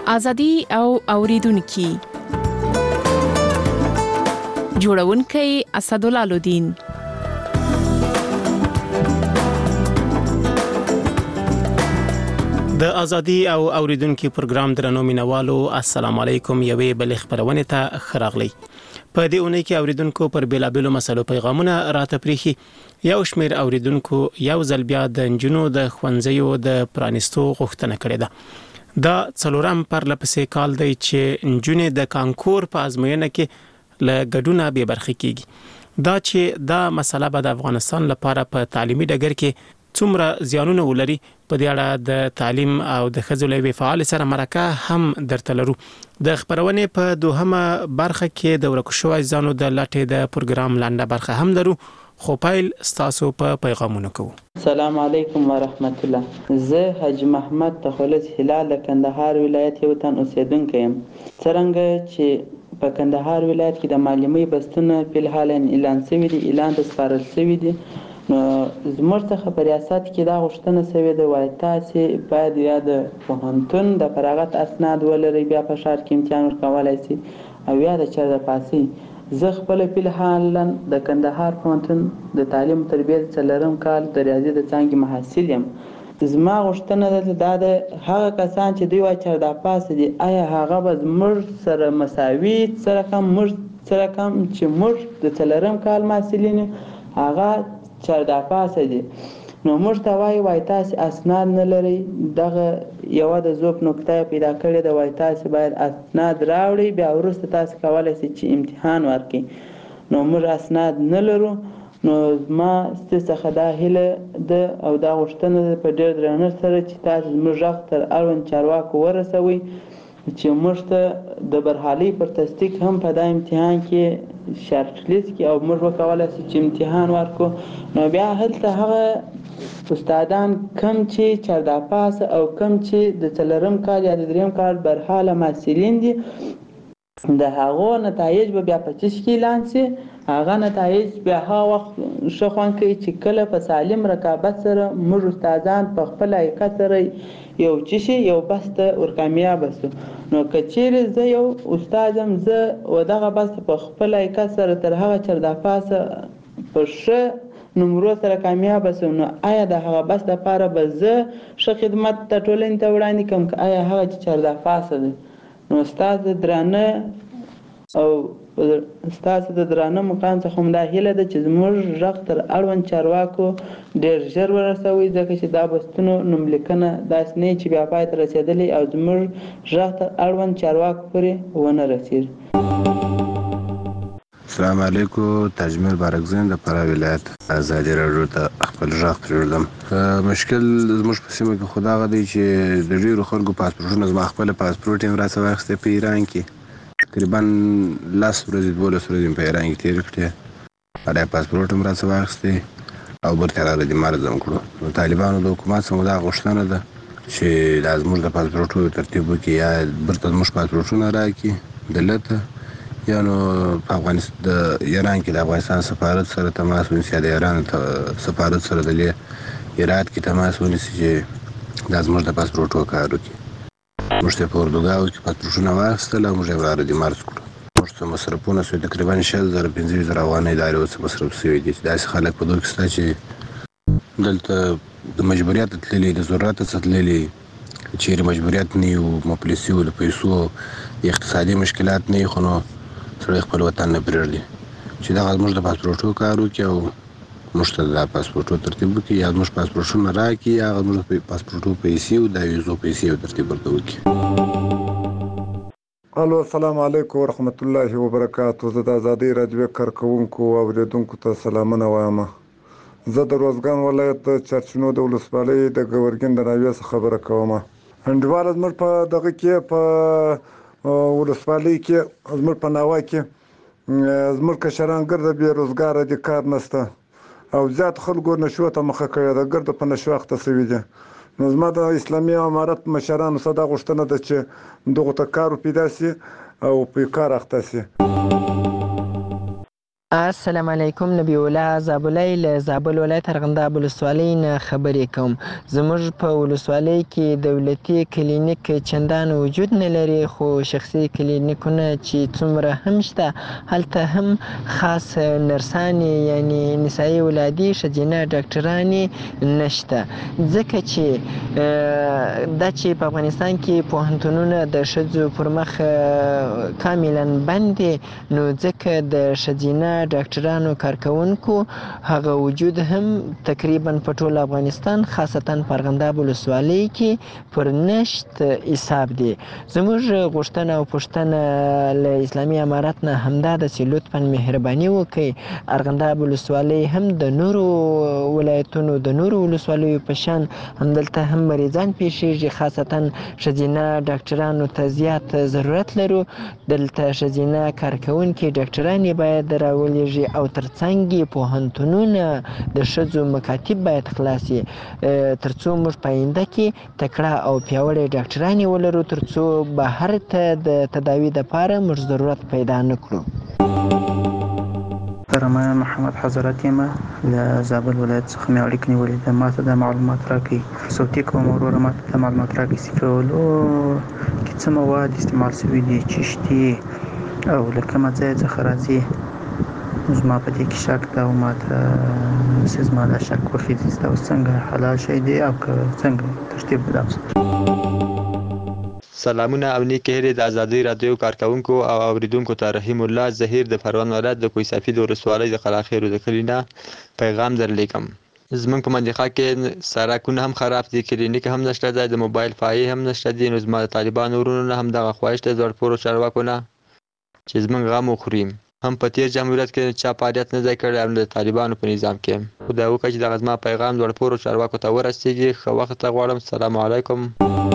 ازادي او اوریدونکو جوړونکي اسدالله لودین. د ازادي او اوریدونکو پروګرام درنو مینوالو السلام علیکم. یوې بل خبرونه ته خراغلی. په دې اونۍ کې اوریدونکو پر بیلابیلو مسلو پیغامونه راته پریخي. یو شمېر اوریدونکو یو ځل بیا د انجونو د خوندزیو د پرانستو غوښتنه کړې ده. دا څلورم پرلپسې کال دی چې انجونې د کانکور په ازموینه کې له ګډونه به برخه کیږي. دا چې دا مسله به د افغانستان لپاره په تعلیمي ډګر کې څومره زیانونه ولري په دې اړه د تعلیم او د خځو فعال سره مرکه هم درته لرو. د خبرونه په دوهمه برخه کې د ورکو شوی ځانو د لټې د پروګرام لاندې برخه هم لرو. خو پایل ستاسو په پیغامونو کوو. السلام علیکم ورحمت الله. زه حاج محمد تخلص هلال د کندهار ولایت یو تن اوسیدونکی یم. څرنګه چې په کندهار ولایت کې د معلمي بستونه په حال اعلان شوی دی، اعلان د سپارل شوی دی، نو زموږ څخه په ریاست کې دا غوښتنه شوې ده وایي تاسې باید یا د پوهنتون د فراغت اسناد ولرئ، بیا په ښار کې امتحان ورکولی شي، او یا د چا د پاسي. زه خپله فلحالا د کندهار پوهنتون د تعلیم تربیت څلورم کال د ریاضي د څانګې محصل یم. زما غوښتنه دا ده هغه کسان چې دوی وایي چې دا پاسه دي، آیا هغه به زموږ سره مساوي سره کم چې موږ د څلورم کال محصلین هغه چردا پاسه دي. نو موږ ته وایي تاسې اسناد نه لرئ. دغه یوه د ذوب نکته پیدا کړې ده، وایي تاسې باید اسناد راوړئ، بیا وروسته تاسې کولی شئ چې امتحان ورکړئ. نو موږ اسناد نه لرو. نو زما ستاسو څخه دا هیله ده او دا غوښتنه ده په ډېر درنښت سره چې تاسې زموږ غږ تر اړوند چارواکو ورسوئ چې موږ ته د برحالۍ پر تصدیق هم په دا امتحان کې شرط لیست کې او موږ وکولی شو چې امتحان ورکړو. نو بیا هلته هغه استادان کم چې چردا پاس او کم چې د څلورم کال یا د دریم کال برحاله محصلین دي، د هغو نتایج به بیا په چش کې اعلان شي. هغه نتایج بیا هغه وخت ښه خوند کوي چې کله په سالم رقابت سره موږ استادان په خپل حقیقت سره یو چشي یو بس ته ورکامیاب شو. نو که چیرې زه یو استاد یم، زه و دغه بس په خپل حقیقت سره تر هغه چردا پاسه په ښه نمرو سره کامیاب شم، نو آیا د هغه بس لپاره به زه ښه خدمت د ټولنې ته وړاندې کړم که آیا هغه چې چردا پاسه دی؟ نو ستاسو درانه او ستاسو د درانه مقام څخه هم دا هیله ده چې زموږ غږ تر اړوند چارواکو ډېر ژر ورسوئ، ځکه چې دا بستونو نوملیکنه داسې نه چې بیا پای ته رسېدلی او زموږ غږ تر اړوند چارواکو پورې ونه رسېږي. السلام علیکم. تاجمل بارکزین د فراه ولایت ازادي راډیو ته خپل غږ پرېږدم. مشکل زموږ په سیمه کې خو دغه دی چې د ډېرو خلکو پاسپورټونه زما خپل پاسپورټ یې راڅخه واخیستی په ایران کې. تقریبا 10 ورځې 12 ورځې په ایران کې تېرې کړې. هغه پاسپورټ هم راڅخه واخیستی او بیرته راغلی د مرزم کړو. نو طالبانو د حکومت څخه دا غوښتنه ده چې دا زموږ د پاسپورټونو ترتیب وکړي، یا بیرته زموږ پاسپورټونه راکړي دلته، یا نو په افغانستان د ایران کې د افغانستان سفارت سره تماس ونیسي، د ایران سفارت سره د هرات کې تماس ونیسي چې دا زموږ د پاسپورټو کار وکړي. موږ ته په اردوګاو کې پاسپورټونه واخیستل او موږ یې راغلي مرز کړو. موږ ته مصرفونه شوي تقریبا 6,000-15,000 افغانۍ دا اوس مصرف شوي دي. داسې خلک په دوی کې شته چې دلته د مجبوریت تللي، د ضرورت څخه تللي، چیرې مجبوریت نه وي، مفلس وي، د پیسو اقتصادي مشکلات نه وي، خو نو سړی خپل وطن نه پرېږدي چې دغه زموږ د پاسپورټو کار وکړي او موږ ته د پاسپورټو ترتیب وکړي، یا زموږ پاسپورټونه راکړي، یا زموږ د پاسپورټو پیسې او د ویزو پیسې ترتیب ورته وکړي. الو، السلام علیکم ورحمت الله وبرکاتو. زه د ازادي راډیو کارکوونکو او اوریدونکو ته سلامونه وایم. زه د روزګان ولایت د چرچنو د ولسوالۍ د ګورګین د ناویې څخه خبره کوم. انډیواله زموږ په دغه کې په ولسوالۍ کې زموږ په ناوه کې زموږ کشران ګرده بې روزګاره دي، کار نشته او زیات خلکو نشو ته مخه کړې ده، ګرده په نشو اخته شوي دي. نو زما د اسلامي امارت مشرانو څخه دا غوښتنه ده چې دغو ته کار پیدا شي او په کار اخته شي. السلام علیکم. نبی الله زابلی له زابل ولایت ارغنداب ولسوالۍ نه خبرې کوم. زموږ په ولسوالۍ کې دولتي کلینیک چندان وجود نه لري، خو شخصي کلینیکونه چې څومره هم شته هلته هم خاص نرسانې یعنی نسایي ولادي ښځینه ډاکټرانې نشته، ځکه چې دا چې په افغانستان کې پوهنتونونه د ښځو پر مخ کاملا بند دي، نو ځکه د ښځینه ډاکټرانو کارکوونکو هغه وجود هم تقریبا په ټول افغانستان خاصتا په ارغنداب ولسوالۍ کې پر نشت حساب دی. زموږ غوښتنه او پوښتنه له اسلامي امارت نه همدا ده چې لطفا مهرباني وکړئ ارغنداب ولسوالۍ هم د نورو ولایتونو د نورو ولسوالیو په شان همدلته هم مریضان پیښیږي، خاصتا ښځینه ډاکټرانو ته زیات ضرورت لرو. دلته ښځینه کارکوونکي ډاکټرانې باید راولېږي او ترڅنګ یې پوهنتونونه د ښځو مکاتب باید خلاص شي، ترڅو موږ په آینده کې تکړه او پیاوړې ډاکټرانې ولرو، ترڅو بهر ته د تداوي دپاره موږ ضرورت پیدا نه کړو. محترمه محمد حضرت یم له زابل ولایت څخه مې اړیکه نیولې ده. ماته دا معلومات راکړئ، صوتي کوم وروره ماته دا معلومات راکړئ چې په ولو کې څه مواد استعمال شوي دي، چیشت دي او له کومه ځای څخه راځي. زما په دې کې شک ده او ماته چې زما دا شک وخېږي چې دا اوس څنګه حلال شی دی او که څنګه ترتیب به دا. سلامونه او نیکې هیلې د ازادۍ رادیو کارکوونکو او اوریدونکو ته. رحیم الله زهیر د پروان ولایت د کوه سفید ولسوالۍ د قلاخیرو د کلي نه پیغام درلیږم. زمونږ په منطقه کې سړکونه هم خراب دي، کلینیک هم نشته دی، د موبایل فایې هم نشته دي. نو زما د طالبانو ورونو نه هم دغه خواهش دی زړ پورو چارواکو نه چې زمونږ غم وخوري. هم په تیر جمهوریت کې چا فعالیت نه دی کړی او د طالبانو په نظام کې. خدای وکړي چې دغه زما پیغام زړ پورو چارواکو ته ورسیږي. ښه وخت ته غواړم. السلام علیکم.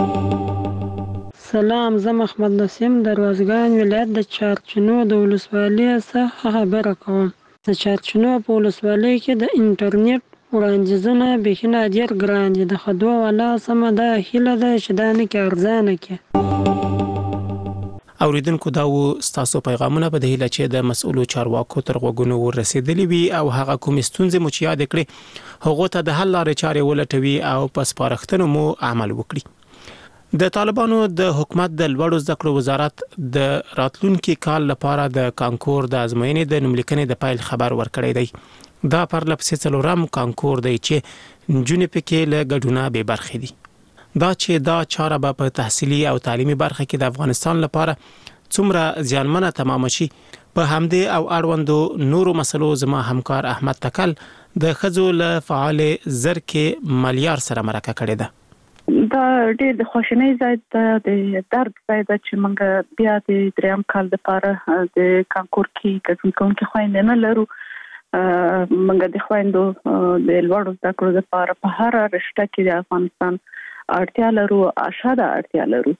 سلام، زه محمد نسیم د روزګان ولایت د چارچنو د ولسوالۍ څخه خبره کوم. د چارچنو په ولسوالۍ کې د انټرنیټ وړاندیزونه بیخي ډېر ګران دي. د خدو والا سمه دا هیله ده چې دا نه کې ارزانه کې. اوریدونکو دا و ستاسو پیغامونه په دې هیله چې د مسؤلو چارواکو تر غوږونو ورسېدلي وي او هغه کوم ستونزې مو چې یاد کړې هغه ته د حل لارې چارې ولټوي او په سپارښتنو مو عمل وکړي. د طالبانو د حکومت د لوړو زده کړو وزارت د راتلونکي کال لپاره د کانکور د ازموینې د نوملیکنې د پیل خبر ورکړی دی. دا پرلپسې څلورم کانکور دی چې نجونې پکې له ګډونه بې برخې دي. دا چې دا چاره به په تحصیلي او تعلیمي برخه کې د افغانستان لپاره څومره زیانمنه تمام شي، په همدې او اړوندو نورو مسلو زما همکار احمد تکل د ښځو له فعال زرکې ملیار سره مرکه کړې ده. دا ډېر د خوشنۍ ځای ده، د درد ځای ده چې موږ بیا د دریم کال لپاره د کانکور کې ګډون کوونکي خویندې نه لرو. موږ د خویندو د لوړو زده کړو لپاره په هر رشته کې د افغانستان اړتیا لرو، اشاده اړتیا لرو.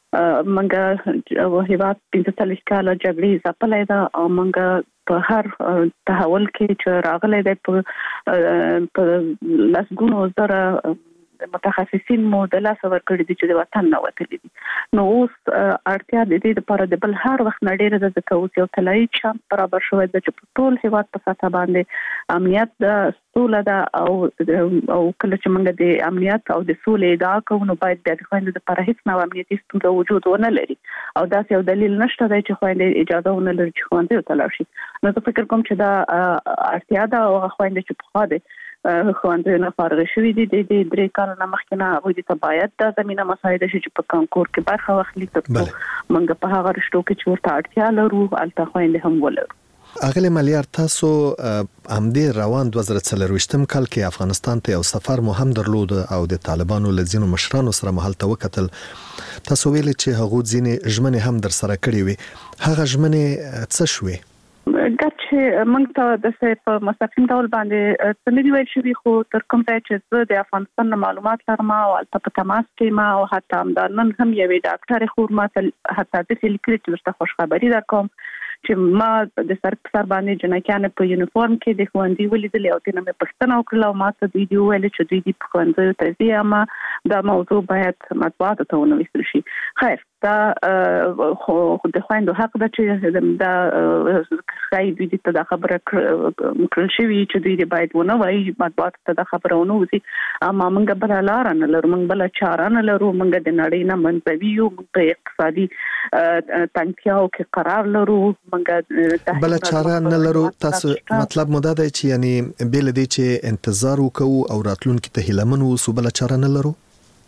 موږ هیواد 45 کاله جګړې ځپلې ده او موږ په هر تحول کې چې راغلی دی په لسګونو زره متخصصین مو د لاس ورکړي دي چې د وطن نه وتلي دي. نو اوس اړتیا د دې لپاره د بل هر وخت نه ډېره ده، ځکه اوس یو طلایي چانس برابر شوی ده چې په ټول هیواد په سطح باندې امنیت ده، سوله ده او کله چې موږ د امنیت او د سولې ادعا کوو نو باید بیا د خویندو لپاره هیڅ نوع امنیتي ستونزه وجود ونه لري او داسې یو دلیل نشته دی چې خویندې اجازه ونه لري چې ښوونځیو ته لاړ شي. نو زه فکر کوم چې دا اړتیا ده او هغه خویندې چې پخوا د ښوونځیو نه فارغ شوي دي د 3 کالو نه مخکې نه هغوی ته باید دا زمینه مساعده شي چې په کانکور کې برخه واخلي، ترڅو موږ په هغه رشتو کې چې ورته اړتیا لرو هلته خویندې هم ولرو. اغلی ملیار، تاسو همدې روان 2024 کال کې افغانستان ته یو سفر مو هم درلود او د طالبانو له ځینو مشرانو سره مو هلته وکتل. تاسو ویلي چې هغوی ځینې ژمنې هم در سره کړې وي. هغه ژمنې څه شوې؟ چې موږ ته د په مستقیم ډول باندې څه نه دي ویل شوي، خو تر کوم ځای چې زه د افغانستان نه معلومات لرم او هلته په تماس کې یم او حتی همدا نن هم یوې ډاکټرې خور ما ته حتی داسې لیکلي چې درته خوشخبري درکوم چې ما د سر باندې جنکیان په یونیفورم کې د ښوونځي ولیدل او تنه مې پښتنه وکړه او ما ته دوی ویل چې دوی د ښوونځي ته ځي اما دا موضوع باید مطبوعات ته ونویستل شي. خیر دا خو د خويندو حق ده چې دا خای دوی ته دا خبره کړل شي چې دوی باید ونه وایي مطبوعات ته دا خبره ونه وځي. اما موږ بل لار نه لرو، موږ بل چاره نه لرو، موږ د نړۍ نه منځوي یو، موږ په اقتصادي تنګتیاو کې قرار لرو، موږ بل چاره نه لرو. تاسو مطلب مو دا دی چې یعنی بل دې چې انتظار وکړو او راتلونکي ته هیلمن وو، بل چاره نه لرو.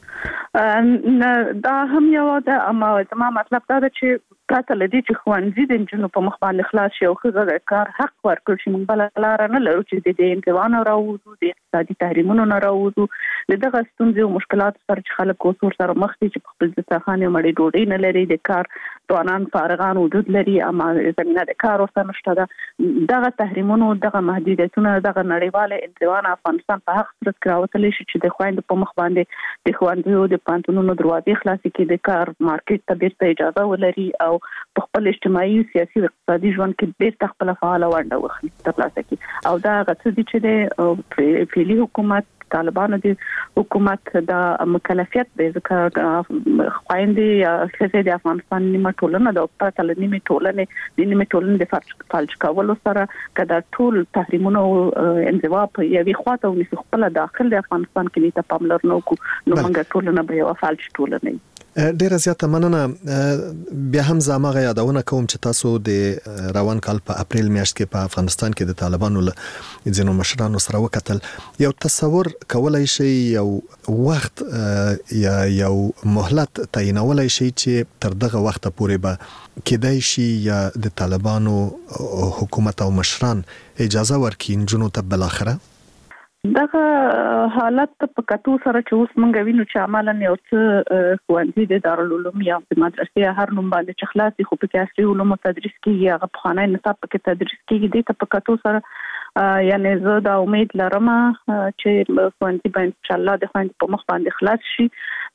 دا هم یو ده، اما زما مطلب دا ده چې پرته لدی چې ښوونځي د نجونو په مخ باندې خلاص شي او ښځه د کار حق ورکړي شي، موږ بل لار نه لرو چې د انزوا نه راووځو، د اقتصادي تحریمونو نه راووځو، دغه ستونزې او مشکلات سره چې خلک اوس سره مخ دي چې په خپل دسترخوان یې مړې ډوډۍ نه لري، د کار ځوانان فارغان وجود لري اما زمينه د کار ورته نشته ده. دغه تحریمونو، دغه محدودیتونه، دغه نړیواله انزوا افغانستان په حق سره کراوتلی شي چې د خويندو په مخ باندې د ښوونځیو د پانتونونو دروازې خلاصې کړي، د کار مارکیټ ته بیرته اجازه ولري او په خپل اجتماعي، سیاسي او اقتصادي ژوند کې بیرته خپل فعال ونډه واخلي ترلاسه کړي. او دا غڅ دي چې د فعلي حکومت طالبانو د حکومت د مکلفیت د ذکر خويندې یا ښځې د افغانستان نیمه ټولنه د پرته له نیمه ټولنې د فالج کولو سره کدا ټول تحریمونه او انزوا په یوې خواته ونیسي خپل داخل د افغانستان کې ته پاملرنه وکړو، نو موږ ټولنه به یو فالج ټولنه. ډیره زیاته مننه. بیا هم زموږه یادونه کوم چې تاسو د روان کال په اپریل میاشت کې په افغانستان کې د طالبانو له ځینو مشرانو سره وکتل. یو تصور کولای شي، یو وخت یا یو مهلت تعینولای شي چې تر دغه وخت پورې به کېدای شي یا د طالبانو حکومت او مشران اجازه ورکړي نجونو ته بل اخره؟ دغه حالت په کتو سره چې اوس مونږ وینو چې عملاً یو څه ښوونځي د دارالعلوم یا د مدرسې هر نوم باندې چې خلاصي خو په کې عصري علوم تدریس کیږي، هغه په خانه نصاب کې تدریس کیږي. د ته په کتو سره یعنی زه دا امید لرم چې ښوونځي به ان شاء الله د خويندو په مخ باندې خلاص شي.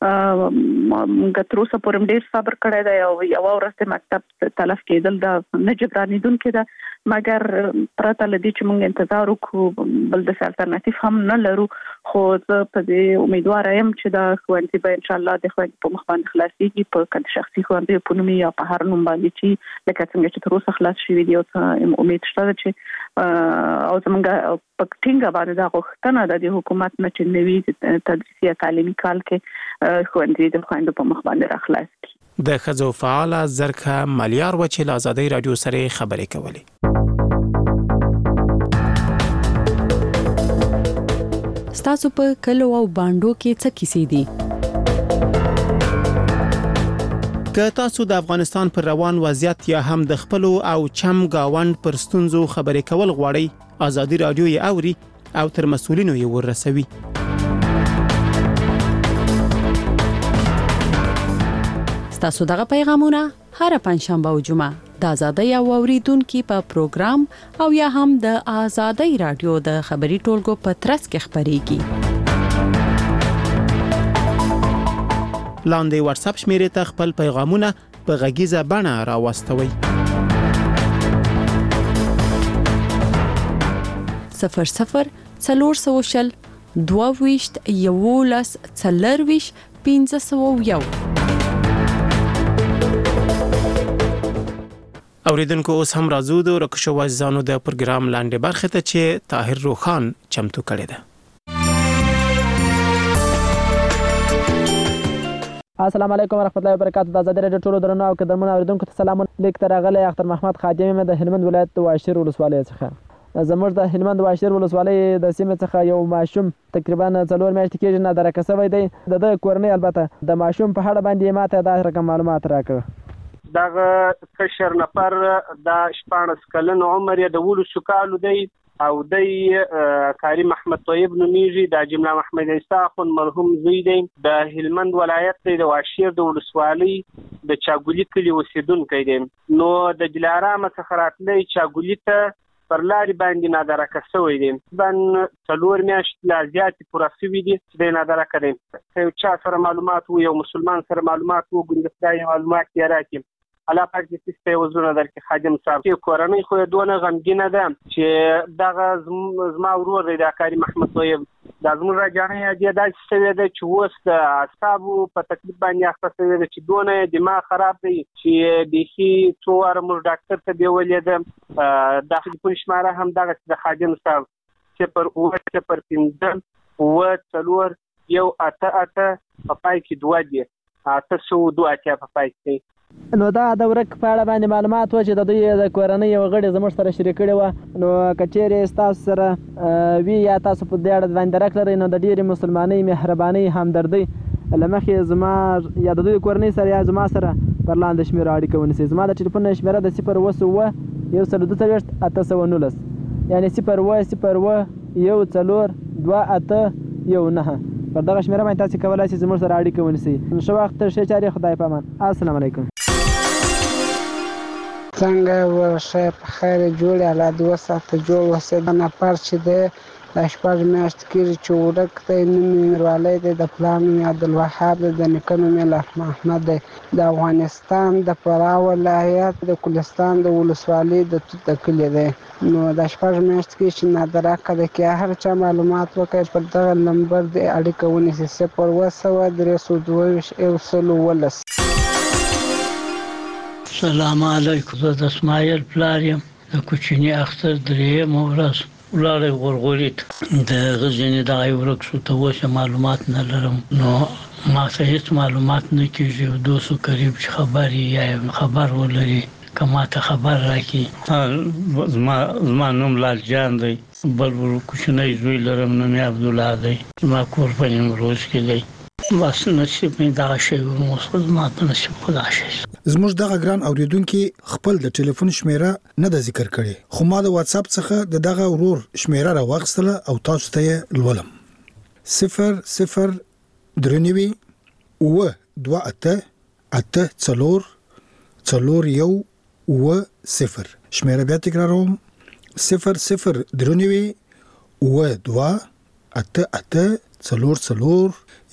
موږ تر اوسه پورې ډیر صبر کړی دی او یو ورځ د مکتب تلف کېدل دا نه جبرانیدونکې ده، مګر پرته لدی چې موږ انتظار وکړو بل د الټرناتیو هم نه لرو. خو زه په دې امیدوار یم چې دا ښوونځي به ان شاء الله د خويندو په مخ باندې خلاصيږي په کډ شخصي ښوونځي په نوم یا په هر نوم باندې چې لکه څنګه چې تر اوسه خلاص شوی دی. او امید شته چې او زمونږ په ټینګه باندې دا غوښتنه د حکومت نه چې نوي تدریسي تعلیمي کال کې ښوونځي د خويندو په مخ باندې راخلاص کړي. د ښځو فعاله زرکه مالیار و چې له آزادۍ رادیو سره خبرې کولې. ستاسو په کلو او باندو کې څه کیسې دي؟ که تاسو د افغانستان پر روان وضعیت یا هم د خپل او چم گاوند پر ستونزو خبرې کول غواړئ، آزادۍ رادیو یې اوري او تر مسؤلینو یې ورسوي. ستاسو دغه پیغامونه هر پنځشنبه او جمعه د آزادۍ او اوریدونکو په پروګرام او یا هم د آزادۍ رادیو د خبري ټولګو په ترڅ کې خبريږي. لاندې واتس اپ شمیرې ته خپل پیغامونه په غږیزه بڼه راوستوي. 00 400 22 11 40 501. اوریدونکو اوس هم راځو د رکشو وازانو د پروګرام لاندې برخه ته چې طاهر روخان چمتو کړی ده. السلام علیکم ورحمت الله وبرکاتہ. د آزادۍ رادیو ټولو درنو او قدرمنو اوریدونکو ته سلام. لیک تر غلې اختر محمد خادم مې د هلمند ولایت د واشیر ولسوالۍ څخه. زموږ د هلمند واشیر ولسوالۍ د سیمې څخه یو ماشوم تقریبا 4 میاشتې کېږي نه درکه شوی دی. د کورنۍ البته د ماشوم په اړه باندې ماته دا رقم معلومات راکړه. دغه کشر نفر د 14 کلن عمر یې د 12 کالو دی او د کاری محمد طیب نومیږي. د جمله محمد عیسی خون مرحوم زوی دی. د هلمند ولایت د واشیر د ولسوالۍ د چاګولی کلی اوسیدونکی دی. نو د دلارام څخه راتلی چاګولی ته پر لارې باندې نادرکه شوی دی. بن 4 میاشتې لا زیاتې پوره شوي دي چې دی نادرکه دی. یو چا سره معلومات وو، یو مسلمان سره معلومات وو، ګوندې خدای معلومات یې راکړي. الله پاک دې ستاسو وزونه درکې خادم صاحب چې کورنۍ خو دونه غمګینه ده چې دغه زما ورور دی د کاری محمد طیب د زموږ راجانه دې داسې شوی دی چې اوس د اعصابو په تکلیف باندې اخته شوی دی چې دونه دماغ خراب دی چې بيخي څو واره موږ ډاکټر ته بیولې ده د ټلیفون شماره هم دغه د خادم صاحب 0 و څلور یو اته په پای کې 2 دي 802 په پای کې. نو دا د ورک په اړه باندې معلومات و چې د دوی د کورنۍ یو غړي زموږ سره شریک کړي و نو کچېرې تاسو سره وی یا تاسو په دې اړه باندې راکړئ نو د ډېری مسلمانۍ مهرباني همدردي لمخې زما یا د دوی کورنۍ سره یا زما سره پر لاندې شمیره اړیکه ونیسئ. زما د ټلیفون شمیره د 0 یعنی 0 پر دغه شمیره باندې تاسو کولای شئ زموږ سره اړیکه ونیسئ. ښه وخت ښه چارې خدای په امان. السلام علیکم. څنګه ورشه په خیر جوړ الله دې وساته جوړ وسه د نفر چې د شپږ میاشت کېږي چې ورک دی نوم یې میرولی دی د پلار نوم یې عبدالوهاب دی د نیکه نوم یې محمد دی د افغانستان د فراه ولایت د کلستان د ولسوالۍ د توت د کلي دی. نو د شپږ میاشت کې چې نادره کده کې هر چا معلومات وکړي پر دغه نمبر د اړیکه ونیسي 0 السلام علیکم. زه د اسماعیل پلار یم د کوچني اختر درېیمه ورځ ولاړې غورغوري د غزني د ورک شو ته اوس معلومات نه لرم نو ما څه هیڅ معلومات نه کیږي. دوسو قریب خبري یا خبر ولري کما ته خبر راکې. زما نوم لال جان دی بل کوچنی زوی لرم نوم یې عبد الله دی. ما کور په نیمروز کې دی. بس نصیب مې دا شی ورموسخه ما په نصیب خدا شي. زموږ دغه ګران اوریدونکو خپل د ټلیفون شمیره نه د ذکر کړي خو ما د واتس اپ څخه دغه ورور شمیره راوغستله او تاسو ته لولم 00 درنوي و 28 شمیره بیا تکراروم 00 درنوي و 28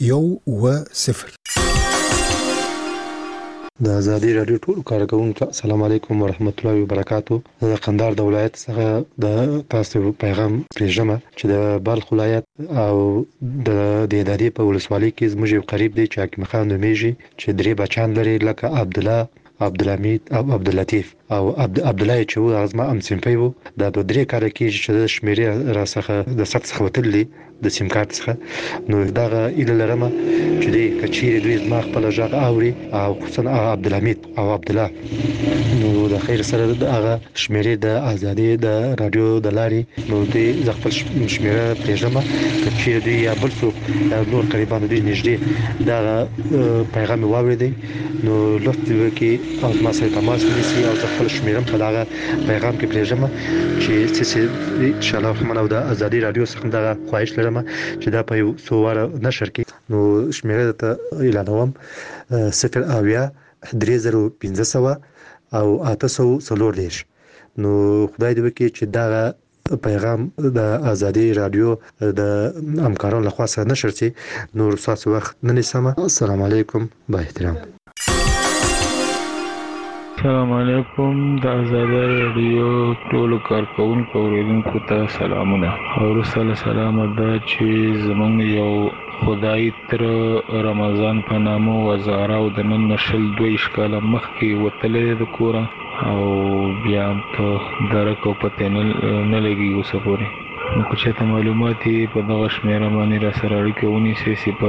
د آزادي رادیو ټول کارکونکو السلام علیکم ورحمت الله وبرکاتو. د قندهار د ولایت څخه د تاسو پیغام پرېږم چې د بلخ ولایت او د ادارې په ولسوالۍ کې زموږ قریب دی چې حکیم خان نومیږي چې درې بچان لري لکه عبد الله عبدالحمید او عبداللطیف او عبدالله چې و ازما ام سیمپي وو دا د درې کار کې چې د شمیرې را څخه د سخت څخه وتلې د سیم کارت څخه نو دا اله لرمه چې د کچېری دوی ما خپل ځای اوري او خصوصا عبدالحمید او عبدالله نو د خیر سره د هغه شمیرې د آزادي د رادیو د لاري نو د خپل شمیره پرېږم کچېری دوی یا بل څوک نور قریبان دوی نږدې دا پیغام واوري نو لوست کې او ما سره تماس ونیسي او خپل شمیرم په دغه پیغام کې پرېږم چې ان شاء الله رحمان او د آزادي رادیو څخه دا خواهش لرم چې دا په څو واره نشر کې نو شمیره ته اعلانوم 0 او 840 نو خدای دې وکړي چې دا پیغام د آزادي رادیو د همکارانو لخوا سره نشر شي نو تاسو وخت نه نیسم. السلام علیکم با احترام. السلام علیکم د آزادي رادیو ټول کارکونکو اوریدونکو ته سلامونه او رسول سلام ده چې زمونږ یو خدای تر رمضان په نامو وزاره او د نن نشل 2 کاله مخکې وتلې د کور او بیا په درک او پته نه لګي وسپوري نو چې ته معلومات په دغه شمیره باندې را سره اړیکه ونیسئ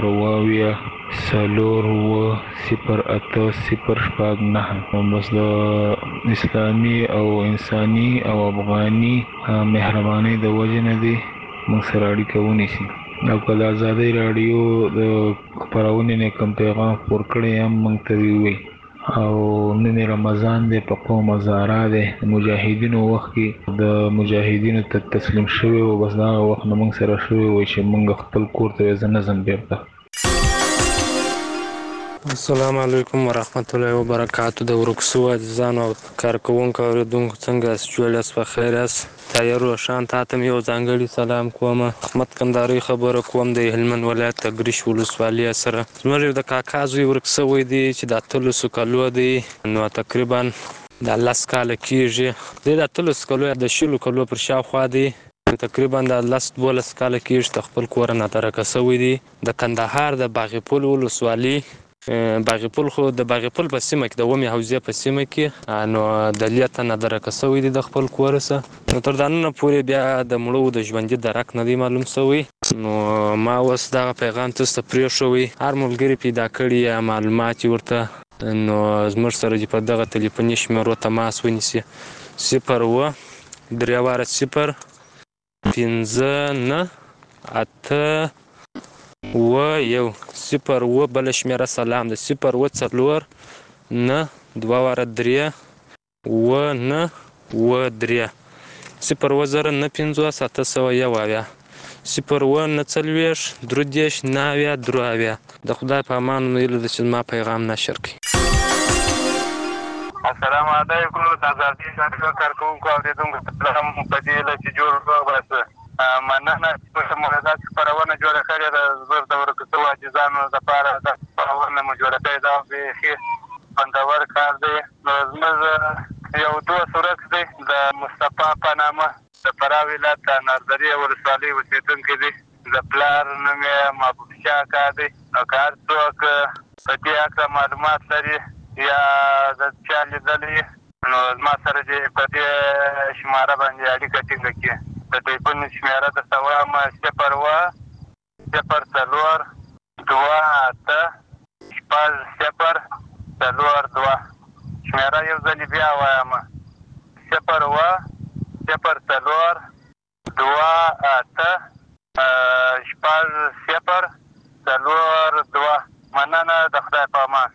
0 بس د اسلامي او انساني او افغاني مهرباني د وجه نه دی موږ سره اړیکه ونیسئ او کله آزادي رادیو د خبرونه نه کوم پیغام خپور کړی هم موږ ته وی او نن رمضان دی په قوم زارا دی مجاهدینو وخت کې د مجاهدینو ته تسلیم شوی او بس دا وخت موږ سره شوی و چې موږ خپل کور ته ځنه بیرته. السلام علیکم ورحمت الله وبرکاتو. د ورکسو عزیزانو او کارکوونکو اوریدونکو څنګه یاست؟ جوړ یاست؟ په خیر یاست؟ طاهر روښان تا ته یو ځانګړي سلام کوم. احمد کندهاري خبره کوم د هلمند ولایت تګریش ولسوالۍ سره. زموږ د کاکا زوی ورک شوی دی چې د 13 کالو دی، نو تقریبا د 10 کاله کېږي. د 13 کالو یا د 20 کالو پر شاوخوا دی، تقریبا د 10-12 کاله کېږي د خپل کور نه ترکه شوی دی. د کندهار د باغپل ولسوالۍ، باغپل خو د باغپل په سیمه کې د ومې حوزې په سیمه کې، نو د لیته نه درکه شوی دی د خپل کور څخه. نو تر دا نن پورې بیا د مړو د ژوندي درک نه دی معلوم شوی. نو ما اوس دغه پیغام تاسو ته پرېښوی، هر ملګري پیدا کړي یا معلومات ورته، نو زموږ سره دې په دغه تلیفوني شمیرو تماس ونیسي: 0 5 8 1 0 بله شمیره سلام ده 0 4 9 2 3 9 3 0 0 9 5 7 1 0 9 40 30 9 3. د خدای په امان ویل د چې ما پیغام نشر کړي. السلام علیکم. د آزادۍ رادیو کارکوونکو اورېدونکو سلام په دې هیله چې جوړ روغ اوسه. مننه چې موږ دا خپرونه جوړه کړې ده. زموږ د ورکسو عاجزانو لپاره دا خپرونه مو جوړه کړې ده، بیخي خوندور کار دی. نو زموږ یو دوست ورک دی د مصطفی په نامه، د فراه ولایت د نردري ولسوالۍ اوسېدونکی دی. د پلار نوم یې محبوب شاه اکا دی. او که هر څوک په دې هکله معلومات لري یا د چا لیدلی، نو زما سره دې په دې شماره باندې اړیکه ټینګه کړي. د ټلیفون شمېره درته وایم: 0 0 4 2 8 6 0 4 2. شمېره یو ځلې بیا وایم: 0 0 4 2 8 6 0 4 2. مننه، د خدای په امان.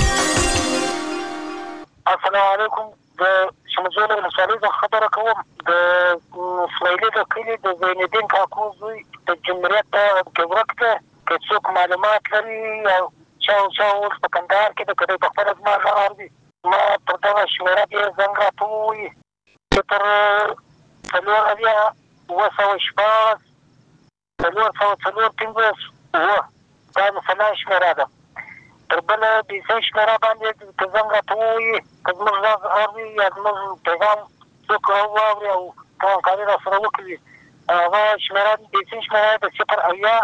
السلام علیکم. د شمزول ولسوالۍ څخه خبره کوم. د اسماعیلي د کلي د زینالدین کاکو زوی د جمهوریت کې ورک دی. که څوک معلومات لري او چا اوس په کندهار کې د که دی په خپله زما غږ اوري، ما پر دغه شمېره دې زنګ راته ووایي: 0 4 4 15 دا مثلا شمېره ده. تر بله بیسۍ شمېره باندې که زنګ راته ووایي، که زموږ غږ اوري یا زموږ پیغام څوک واوري او همکاري را سره وکړي، هغه شمېره بیسۍ شمېره د 0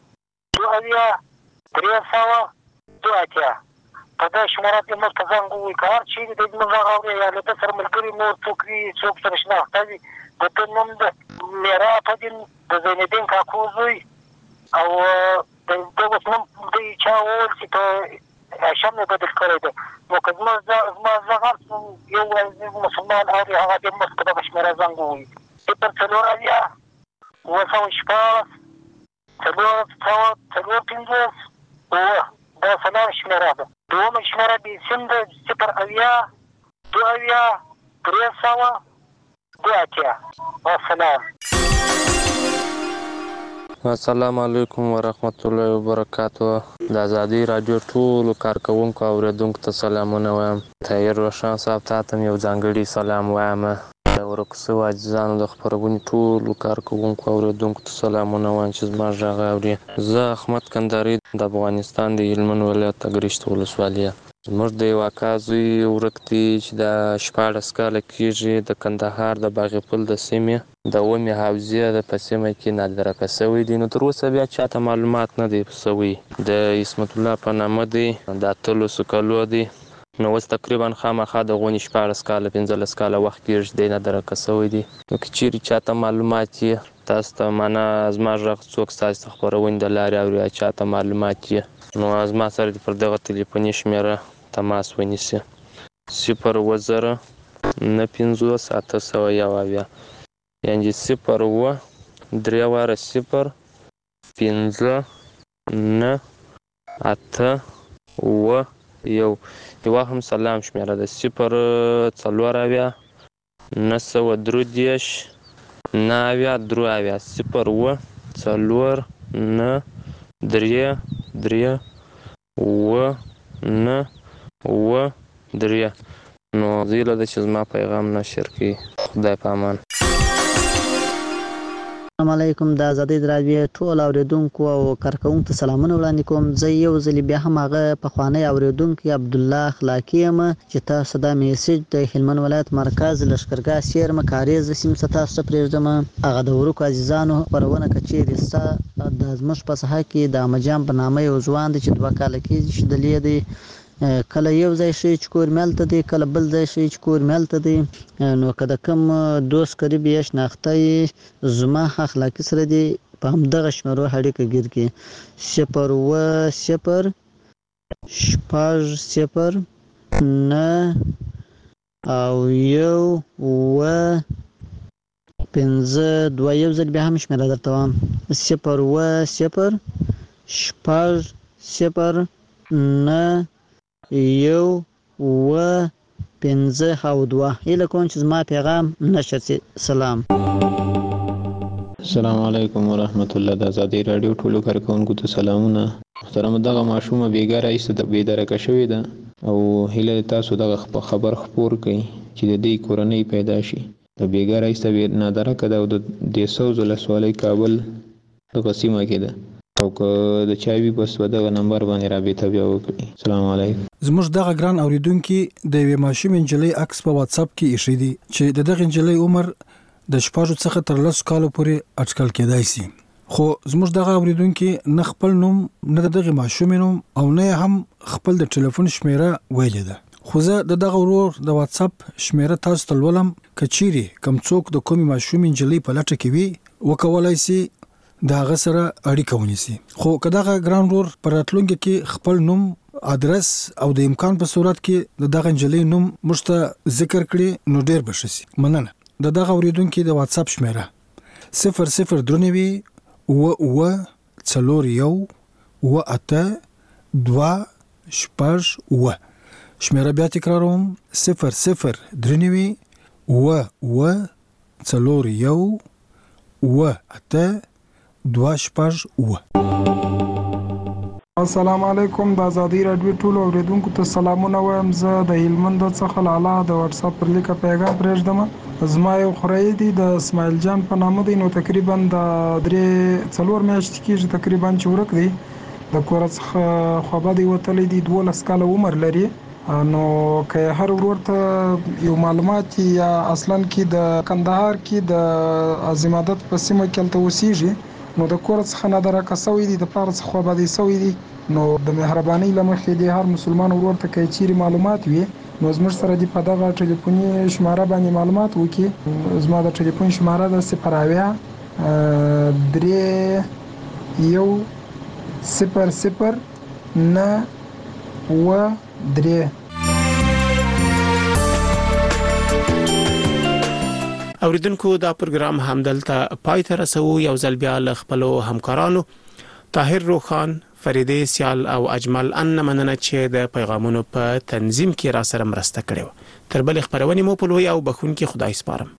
2 3 2 په دې شمېره کې موږ ته زنګ ووایي. که هر چیرې دی زموږ غږ اوري یا له ده سره ملګري نور څوک وي، څوک سره شناخته وي، د ده نوم د میرا فدین د زینالدین کاکو زوی، او د اوس نوم دوی چا وویل چې په هاشم یې بدل کړی دی. نو که زما غږ هر څوک یو عزیز مسلمان اوري، هغه دې موږ په دغه شمېره زنګ ووایي: 0 4 4 دا سلام شمېره ده. دومه شمېره بیسیم ده: 0 2 3 2. السلام. السلام علیکم ورحمت الله وبرکاتو. د آزادۍ راډیو ټولو کارکوونکو او اورېدونکو ته سلامونه وایم. طاهر روښان صاحب تا ته یو ځانګړي سلام وایم. د ورک شوو عزیزانو د خپرونې ټولو کارکوونکو او اورېدونکو ته سلامونه وایم چې زما غږ اوري. زه احمد کندهاري د افغانستان د هلمند ولایت تګریش ولسوالۍ. زموږ د یو اکا زوی ورک دی چې د 14 کاله کېږي، د کندهار د باغپل د سیمې د ومې حوزې د په سیمه کې نادرکه شوی دی. نو تر اوسه بیا چاته معلومات نه دی شوی. د عصمت الله په نامه دی، د 13 کالو دی. نو اوس تقریبا خامخا د غونې 14 کاله 15 کاله وخت کېږي دی نادرکه شوی دی. نو که چیرې چاته معلومات یې تاسو ته معنا زما غږ څوک ستاسو ته خپرونې د لارې اوري یا چاته معلومات یې، نو زما سره دې پر دغه تلیفوني شمېره تماس ونیسي: 0 9 5 7 1 یعنې 0 3 0 5 9 8 1. یوه هم سلام شمېره ده: 0 4 9 3 9 3 0 4 9 3 3 993 نو زیله ده چې زما پیغام نشر کړي. خدای په امان. السلام علیکم. د آزادۍ راډیو ټول اوریدونکو او کارکونکو ته سلامونه وړاندې کوم. زه یو ځل بیا هم هغه پخوانی اوریدونکی عبدالله اخلاقی یم چې تاسو دا میسج د هلمند ولایت مرکز لشکرګاه سیرمه کاریز سیمه تاسو ته پرېږدم. هغه د ورکو عزیزانو خبرونه کچېرې ستا د زموږ په ساحه کې د امجان په نامه یو ځوان دی چې 2 کاله کېږي چې دلې دی، کله یو ځای شي چې کور ملته دی، کله بل ځای شي چې کور ملته دی. نو که د کوم دوست قریب یې شناخته یې زما اخلاقي سره دی په همدغه شمېرو اړیکه ګیر کړي 010-9-1-5-2. یو ځل بیا هم شمېره درته وایم 010-9-1-5-2. هیله کوم چې زما پیغام نشر شي. سلام. السلام علیکم ورحمت الله. د آزادۍ راډیو ټولو کارکونکو ته سلامونه. محترم دغه ماشومه بیګاره ایسته د بیدارکه شوې ده او هیله تاسو دغه خبر خپور کړئ چې د دې کورنۍ پیدا شي. د بیګاره ایسته نادرکه ده او د سوز ولسوالۍ کابل دغه سیمه کې ده او که د چاوي بس دغه نمبر باندې رابطه بیا وکړي. السلام علیکم. زموږ دغه ګران اوریدونکو د یوې ماشوم انجلۍ عکس په واتس اپ کې ایښی دی چې دغه انجلۍ عمر د 6 څخه تر 10 کالو پورې اټکل کېدای شي. خو زموږ دغه اوریدونکو نه خپل نوم نه دغه ماشوم نوم او نه هم خپل د ټلیفون شمیره ویلې ده. خو زه دغه ورور د واتس اپ شمیره تاسو ته ولم کچيري کم څوک د کومي ماشوم انجلۍ په لټه کې وي وکولای شي دا غسره اړیکه ونیسي. خو کداغه ګران ورور پر راتلونکي کې خپل نوم ادرس او د امکان په صورت کې دغه انجلۍ نوم مشته ذکر کړي نو ډیر بشي. مننه. دغه اوریدونکو د واتس اپ شمیره 003-4-1-2-8-2-6. شمیره بیا تکراروم 003-4-1-2-8-2-6. السلام علیکم. د آزادۍ راډیو ټول اوریدونکو ته سلامونه وایم. زه د هلمند څخه لاله د واتس اپ پر لیکه پیغام پرېږدم. زما یو خورای دی د اسماعیل جان په نامه دی. نو تقریبا د 3-4 میاشتې کېږي تقریبا چې ورک دی. د کور څخه خوابه دی وتلی دی. 12 کاله عمر لري. نو که هر ورور ته یو معلومات یا اصلا کې د کندهار کې د عظمت په سیمه کې تل اوسېږي نو د کور څخه نه درکه سوی دي د پاره څخه خوابه دی سوی دي. نو د مهرباني لمخې دی هر مسلمان ورور ته کې چیرې معلومات وي نو زموږ سره دی په دغه ټلیفوني شماره باندې معلومات وکي. زما د ټلیفون شماره د 0-3-0-0-9-3. اوریدونکو دا پروګرام همدلته پای ته رسو. یو ځل بیا له خپل همکارانو طاهر روخان، فریده سیال او اجمل ان مننه چې د پیغامونو په تنظیم کې را سره مرسته کړې و. تر بل خبرونه مو په لوی او بخون کې خدای سپارم.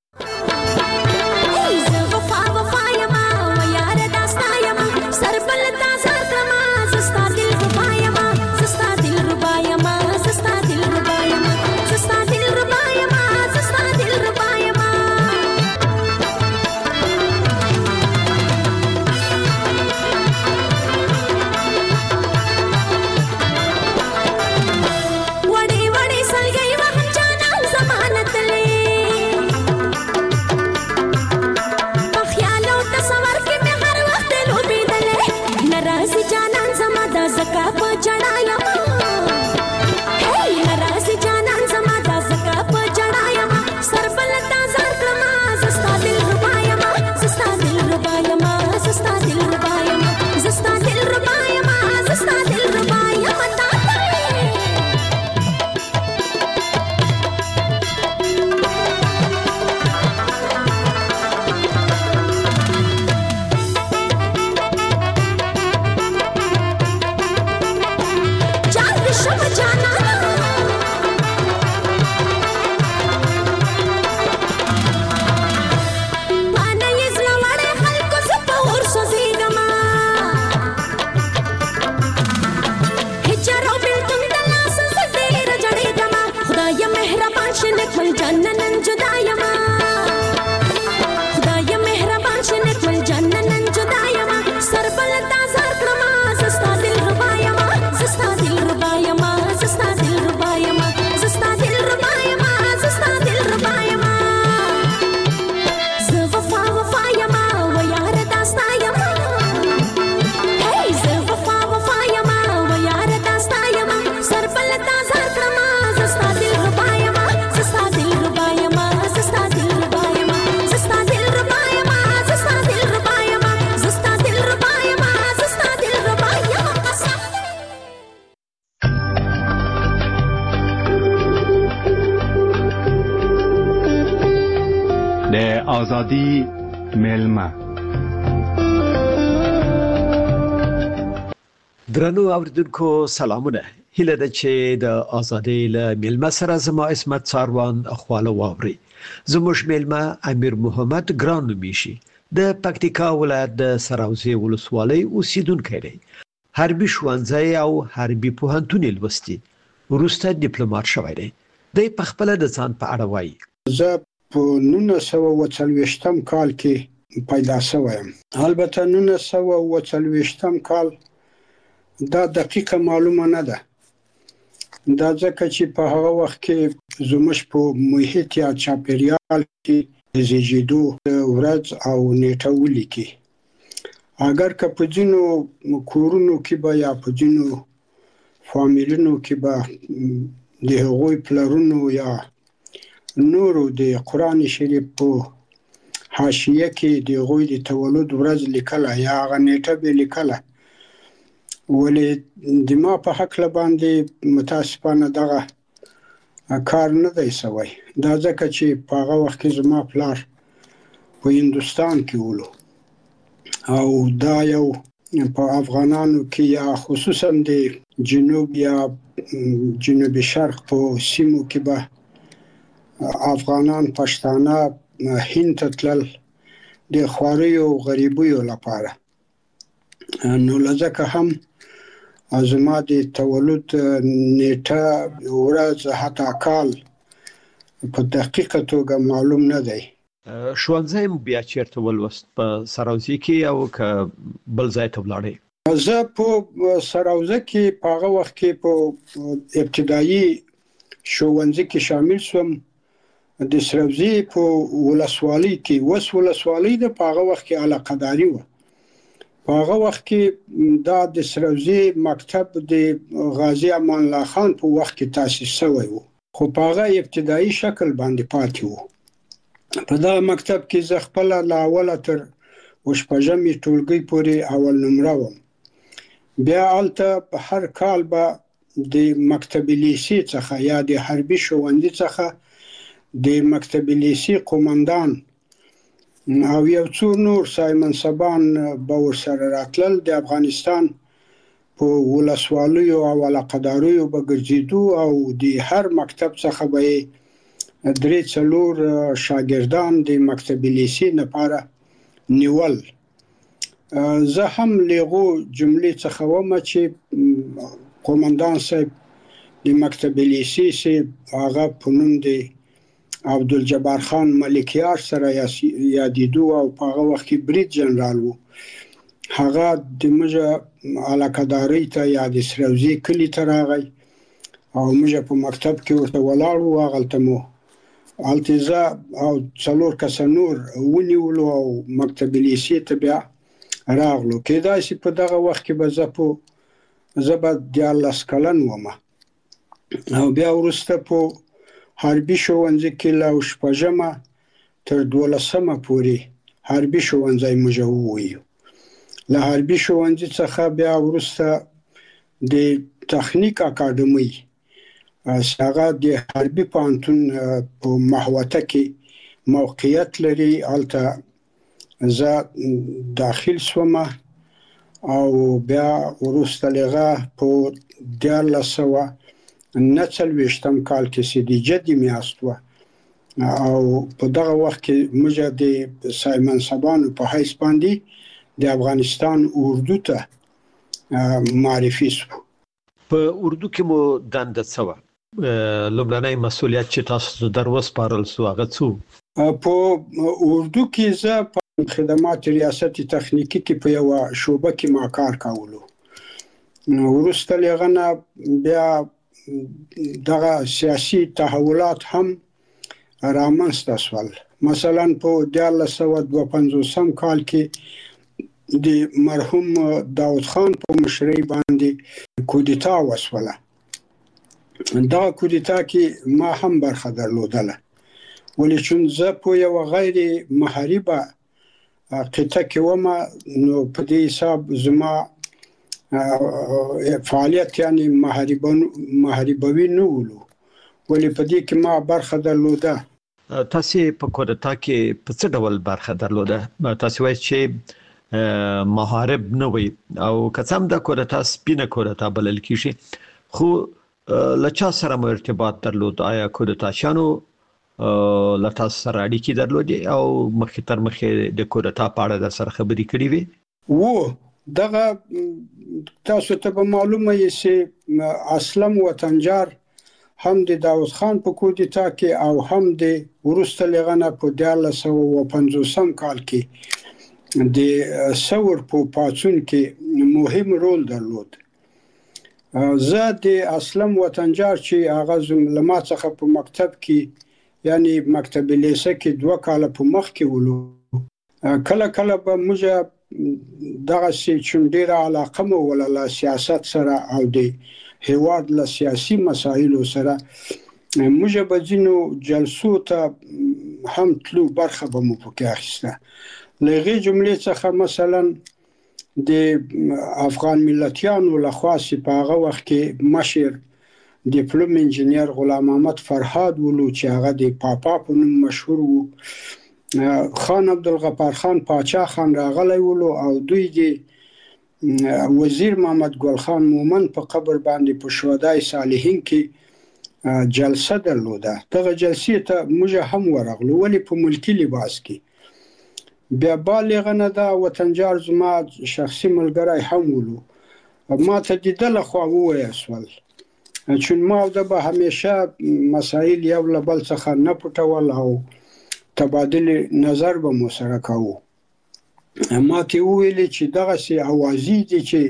جدا یما خدای مهربان شنه خپل جنن جدا یما سربل تازار کړما زستا دل ربا یما زستا دل ربا یما زستا دل ربا یما زستا دل ربا یما زستا دل ربا یما ز وفا وفا یما و یار داستا یما هی ز وفا وفا یما و یار داستا یما سربل تازار کړما زستا دل ربا یما زستا دل ربا یما زستا دل ربا یما زستا دل ربا یما زستا دل ربا یما زستا دل ربا یما زستا دل ربا یما د ازادي میلمه درنو اوریدونکو سلامونه هیله ده چې د ازادي له میلمه سره زما اسمت ساروان خواله واوري زموږ میلمه امیر محمد ګران نومیشي د پکتیکا ولایت د سراوزي ولسوالۍ اوسیدونکی دی حربي ښوونځی او حربي پوهنتون لوستي وروسته ډیپلوماټ شوی دی د خپل د ځان په اړه وایي زه په 1940 کال کې پیدا شوم البته 1940 کال دا دقیقه معلومه نه ده دا ځکه چې په هغه وخت کې زموږ په محیط یا چاپیریال کې زیږیدو ورځ او نیټه ولیکي اگر که په ځینو کورونو کې به یا په ځینو فامیلونو کې به د هغوی پلرونو یا نورو د قرآن شریف په حاشیه کې د هغوی د تولد ورځ لیکله یا هغه نیټه به لیکله ولې د ما په هکله باندې متاسفانه دغه کار نه دی شوی دا ځکه چې په هغه وخت کې زما پلار په هندوستان کې ولو او دا یو په افغانانو کې یا خصوصا د جنوب یا جنوب شرق په سیمو کې به افغانان پښتانه هند ته تلل د خواریو غریبیو لپاره نو لږه هم زما د تولد نیټه ورځ حتی کال په دقیقه توګه معلوم نه دی ښوونځی مو بیا چیرته ولوست په سراوزي کې او که بل ځای ته ولاړې زه په سراوزه کې په هغه وخت کې په ابتدایي ښوونځي کې شامل شوم د سراوزي په ولسوالۍ کې وس ولسوالۍ د په هغه وخت کې علاقداري و په هغه وخت کې دا د سراوزي مکتب د غازی امان الله خان په وخت کې تاسیس شوی و خو په هغه ابتدایي شکل باندې پاتې و په دا مکتب کې زه خپل له اوله تر وشپږمې ټولګي پورې اول نمره وم بیا هلته هر کال به د مکتب لیسې څخه یا د حربي ښوونځي څخه د مکتب لیسې قومندان او یو څو نور سایمنصبان به ورسره راتلل د افغانستان په ولسوالیو او علاقداریو به ګرځېدو او د هر مکتب څخه به 3-4 شاګردان د مکتب لیسې لپاره نیول زه هم لغو جملې څخه وم چې قومندان صاحب د مکتب لیسې سي هغه په نوم د عبدالجبار خان ملکیار سره یادېدو او په هغه وخت کې برید جنرال و هغه د موږ علاقدارۍ ته یا د سراوزي کلي ته راغی او موږ په مکتب کې ورته ولاړ وو هغلته مو هلته زه او 4 کسه نور ونیولو او مکتب لیسې ته بیا راغلو کېدای شي په دغه وخت کې به زه به 14 کلن وم او بیا وروسته په حربي ښوونځي کې له شپږمه تر 12مه پورې حربي ښوونځی موږ وویو له حربي ښوونځي څخه بیا وروسته د تخنیک اکاډمۍ هغه د حربي پوهنتون په محوطه کې موقعیت لري هلته زه داخل شوم او بیا وروسته لغه په 1940 کال کې سیدی جدي میاشت و او په دغه وخت کې موږ د سایمنصبانو په حیث باندې د افغانستان اردو ته معرفي شو په اردو کې مو دنده څه وه لومړنی مسولیت چې تاسو در وسپارل سو هغه څه؟ په اردو کې زه په خدمات ریاست تخنیکی کې په یو شوبه کې ما کار کولو. وروسته لغنه بیا دغه سیاسي تحولات هم رامنځته شول. مثلا په 1952 کال کې د مرحوم داود خان په مشرۍ باندې کودتا وشوله. دا کودتا کې ما هم برخه درلودله، ولې چې زه په یو غیر محاربه قطعه کې وم، نو په دې حساب زما فعالیت یعنی محاربوي نه ولو، ولې په دې کې ما برخه درلوده. تاسو په کودتا کې په څه ډول برخه درلوده؟ تاسو وایي چې محارب نه وي او کڅم د کودتا سپینه کودتا بلل کیږي، خو لچا سره مو ارتباط درلود؟ آیا کودتاشانو لتا سره اړیکې درلودې او مخکې تر مخکې د کودتا په اړه د سره خبرې کړې وي؟ دغه تاسو ته به معلومه یې چې اسلم وطنجار هم د داود خان په کودتا کې او هم د وروسته لغنه په 1950 کال کې د ثور په پاڅون کې مهم رول درلود. زه د اسلم وطنجار چې هغه لما څخه په مکتب کې یعنی مکتب لیسه کې 2 کال په مخ کې ولو، کله کله به موږ دغه چې ډیره علاقه مو ولله سیاست سره او د هیواد له سیاسي مسایلو سره، موږ به ځینو جلسو ته هم تلو، برخه به مو پکې اخیسته. له هغې جملې څخه مثلا د افغان ملتیانو لخوا چې په هغه وخت کې مشر ډیپلوم انجینیر غلام محمد فرهاد ولو چې هغه د پاپا په نوم مشهور وو، خان عبدالغفار خان پاچا خان راغلی ولو او دوی د وزیر محمد ګل خان مومن په قبر باندې په شهدای صالحین کې جلسه درلوده. دغه جلسې ته موږ هم ورغلو، ولې په ملکی لباس کې. بیا بالغنه دا وطنجار زما شخصي ملګری هم ولو، ما ته د ده لخوا وویل شول چې ما د به همیشه مسایل یو له بل څخه نه پټول او تبادل نظر به مو سره کوو. ما ته وویل چې دغسې اوازې دي چې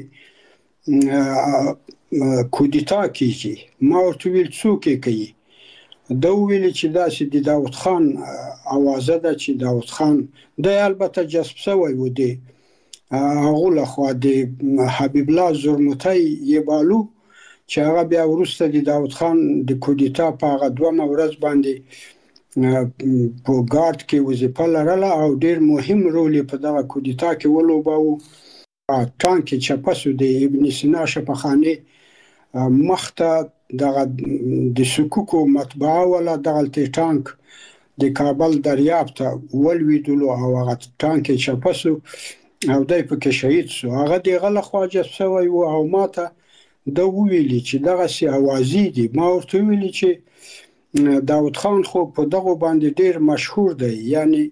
کودتا کیږي. ما ورته ویل څوک یې کوي؟ دا ویل چې داسې د داود خان اوازه ده چې داود خان دی البته جذب شوی و دی هغو لخوا د حبیب الله زرمتی یې بالو چې هغه بیا وروسته د داود خان د کودتا په هغه 2 ورځ باندې په ګارد کې وظیفه لرله او ډیر مهم رول په دغه کودتا کې ولوباوه. ټانک چپه سو د ابن سینا شفاخانه مخته دغه د سکوکو مطبعه ولا دغه ټانک د کابل دریاب ته ولویدلو او هغه ټانک چپه سو او دای په کې شهید سو. هغه دغه لخوا جذب شوی و او ماته دا ویلي چې دغه سي اوازې دي. ما ورته ویلي چې داود خان خو په دغه باندې ډیر مشهور دی، یعنی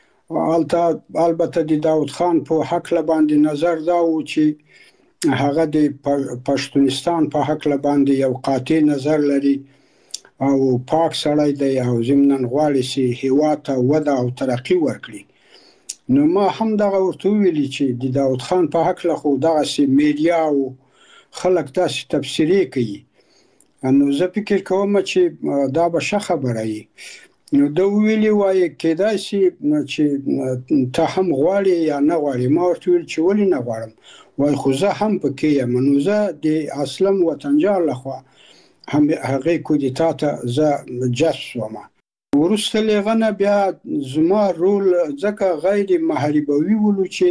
البته د داود خان په حق له باندې نظر دا و چې هغه د پښتونستان په حق له باندې یو قاطع نظر لري او پاک سړی دی او ضمناً غواړي چې هیواد ته وده او ترقي ورکړي. نو ما هم دغه ورته ویلي چې د داود خان په حق له خو دغسې میډیا او خلک داسې تبصرې کوي، نو زه فکر کوم چې دا به ښه خبره وي. نو ده ویلي وایي کیدای شي چې ته هم غواړې یا نه غواړې. ما ورته ویل چې ولې نه غواړم؟ وایي خو زه هم پکې یم. نو زه د اسلم وطنجار لخوا هغې کودتا ته زه جذب شوم. وروسته لغنه بیا زما رول ځکه غیر محاربوي ولو چې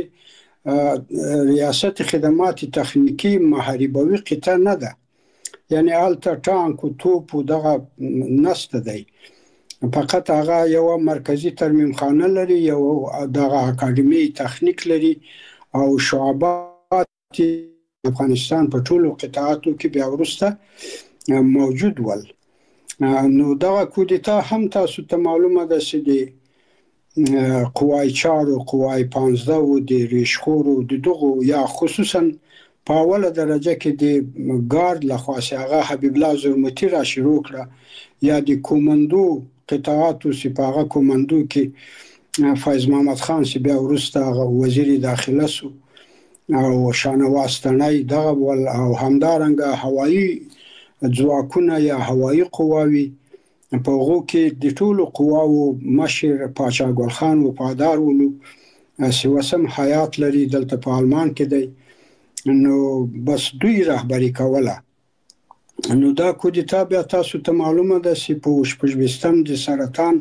ریاست خدمات تخنیکی محاربوي قطعه نه ده، یعنی هلته ټانک و توپ و دغه نسته دی، فقط هغه یو مرکزی ترمیم خانه لري، یو دغه اکاډمي تخنیک لري او شعبات افغانستان په ټولو قطعاتو کې بیا وروسته موجود ول. نو دغه کودتا هم تاسو ته معلومه ده چې د قوای 4 او قوای 15 و د ریشخور و د دغو یا خصوصا په اوله درجه کې د ګارد لخوا چې هغه حبیب الله زرمتي را شروع کړه یا د کومندو قطاعاتو چې په هغه کومندو کې فیض محمد خان چې بیا وروسته هغه وزیر داخله سو او شاهنواز تڼۍ دغه ول او همدارنګه هوایي ځواکونه یا هوایي قواوي په هغو کې د ټولو قواو مشر پاچا ګل خان وفادار ولو چې وسم حیات لري دلته په آلمان کې دی نو بس دوی رهبري کوله نو دا کودتا بیا تاسو ته معلومه ده چې په 28 د سرطان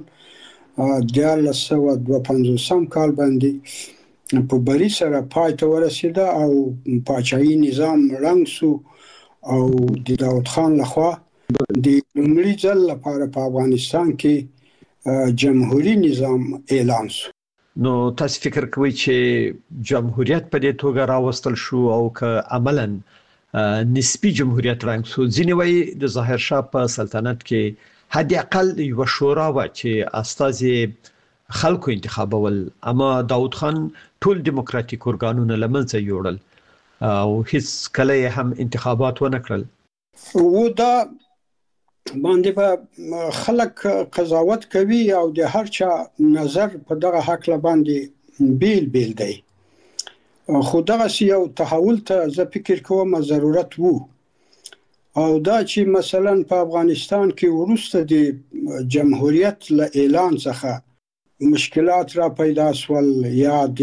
1952 کال باندې په بری سره پای ته ورسېده او پاچاهي نظام ړنګ سو او د داود خان لخوا د لومړي ځل لپاره په افغانستان کې جمهوریت نظام اعلان شو. نو تاسو فکر کوئ چې جمهوریت په دې توګه راوستل شو او که عملاً نسبی جمهوریت رنګ سو؟ ځینې وایي د ظاهر شاه په سلطنت کې حد اقل یو شورا و چې استازي خلکو انتخابول، اما داود خان ټول دیموکراتیک ارګانونه لمنځه یوړل او هیڅ کله هم انتخابات ونه کړل. و دا باندې به خلک قضاوت کوي او د هر چا نظر په دغه حق باندې بیل دی، خو دغه یو تحول ته زه فکر کوم ضرورت وو او دا چې مثلا په افغانستان کې وروسته د جمهوریت له اعلان څخه مشکلات را پیدا شول یا د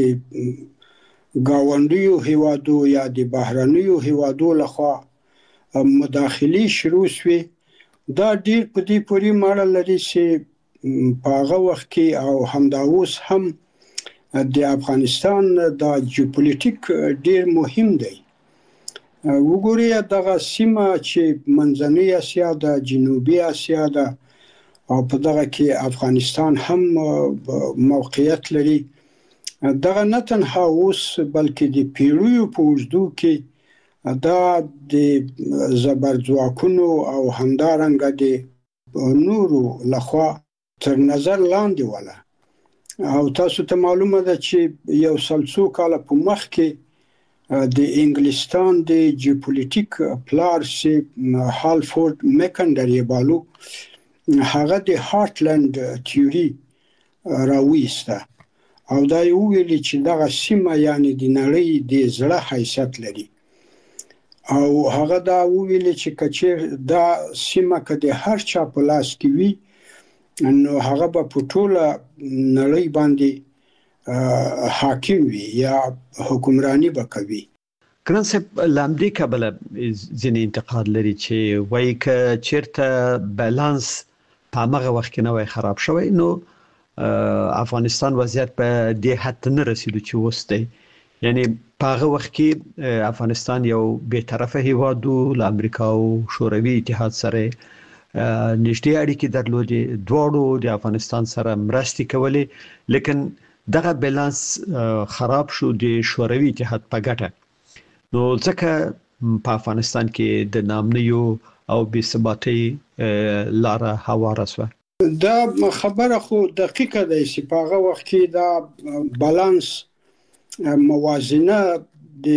گاونډیو هیوادو یا د بهرنیو هیوادو لخوا مداخلې شروع شوې، دا ډیر په دې پورې ماړه لري چې په هغه وخت کې او همدا اوس هم د افغانستان د جیوپولیټیک ډیر مهم دی. وګورئ دغه سیمه چې منځنۍ اسیا ده، جنوبي اسیا ده او په دغه کې افغانستان هم موقعیت لري، دغه نه تنها اوس بلکې د پیړیو په اوږدو کې دا د زبرځواکونو او همدارنګه د نورو لخوا تر نظر لاندې وله او تاسو ته معلومه ده چې یو سلسو کاله په مخ کې د انګلستان د جیوپولیټیک پلار چې هالفورد میکنډر یې بالو، هغه د هارټلند تیوري راویسته او دا یې وویلي چې دغه سیمه یعنی د نړۍ د زړه حیثیت لري او هغه دا وویلي چې کچیر دا سیمه که د هر چا په لاس کې وي نو هغه به په ټوله نړۍ باندې حاکم وي یا حکمرانی به کوي. ګران صاحب لامدې کبله ځینې انتقاد لري چې وایي که چیرته بالانس په هغه وخت کې نه وای خراب شوی نو افغانستان وضعیت په دې حد نه رسیدو چې اوس دی، یعنی په هغه وخت کې افغانستان یو بې طرفه هیواد و، له امریکا او شوروي اتحاد سره نږدې اړیکې درلودې، دواړو د افغانستان سره مرستې کولې، لیکن دغه بالانس خراب شو د شوروي اتحاد په ګټه، نو ځکه په افغانستان کې د ناامنیو او بې ثباتۍ لاره هواره شوه. دا خبره خو دقیقه ده چې په هغه وخت کې دا بالانس موازنه د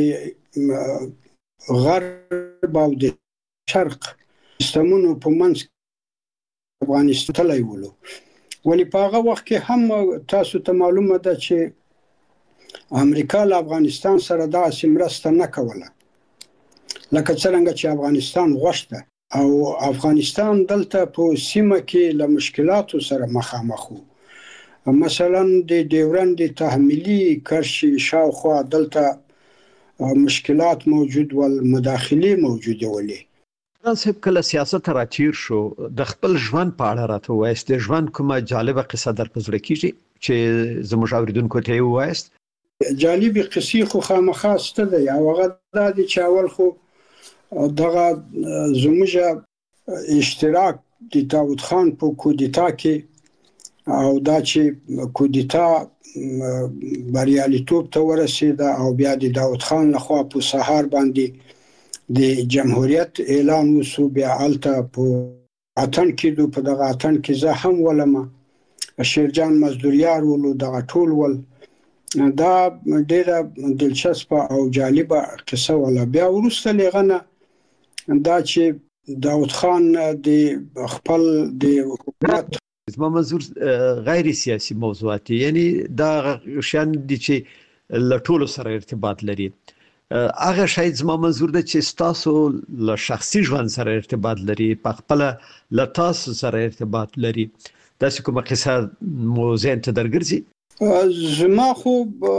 غرب او د شرق سیستمونو په منځ افغانستان تللی ولو، ولی په هغه وخت کې هم تاسو ته معلومه ده چې امریکا له افغانستان سره داسې مرسته نه کوله لکه څرنګه چې افغانستان غوښته او افغانستان دلته په سیمه کې له مشکلاتو سره مخامخ و. مثلا د ډیورند تحمیلي کرښې شاوخوا دلته مشکلات موجود ول، مداخلې موجوده ولې. صاحب کله سیاست راتیر شو د خپل ژوند په اړه راته وایست، د ژوند کومه جالبه قصه در په زړه کېږي چې زموږ اوریدونکو ته یې ووایست؟ جالبې قصې خو خامخا شته دی او هغه دا دی چې اول خو دغه زموږ اشتراک د داود خان په کودتا کې او دا چې کودتا بریالیتوب ته ورسېده او بیا د داود خان لخوا په سهار باندې د جمهوریت اعلان وسو، بیا هلته په اتن کې په دغه اتن کې زه هم ولم، شیرجان مزدوریار ولو، دغه ټول ول دا ډیره دلچسپه او جالبه قصه ولا. بیا وروسته لغنه دا چې داود خان د خپل د حکومت زما منظور غیر سیاسي موضوعات دي، یعنی دا شان دي چې له ټولو سره ارتباط لري. هغه شاید زما منظور ده چې تاسو له شخصي ژوند سره ارتباط لري، په خپل له تاسو سره ارتباط لري. داسې کومه قصه مو ذهن ته درګرځي؟ زما خو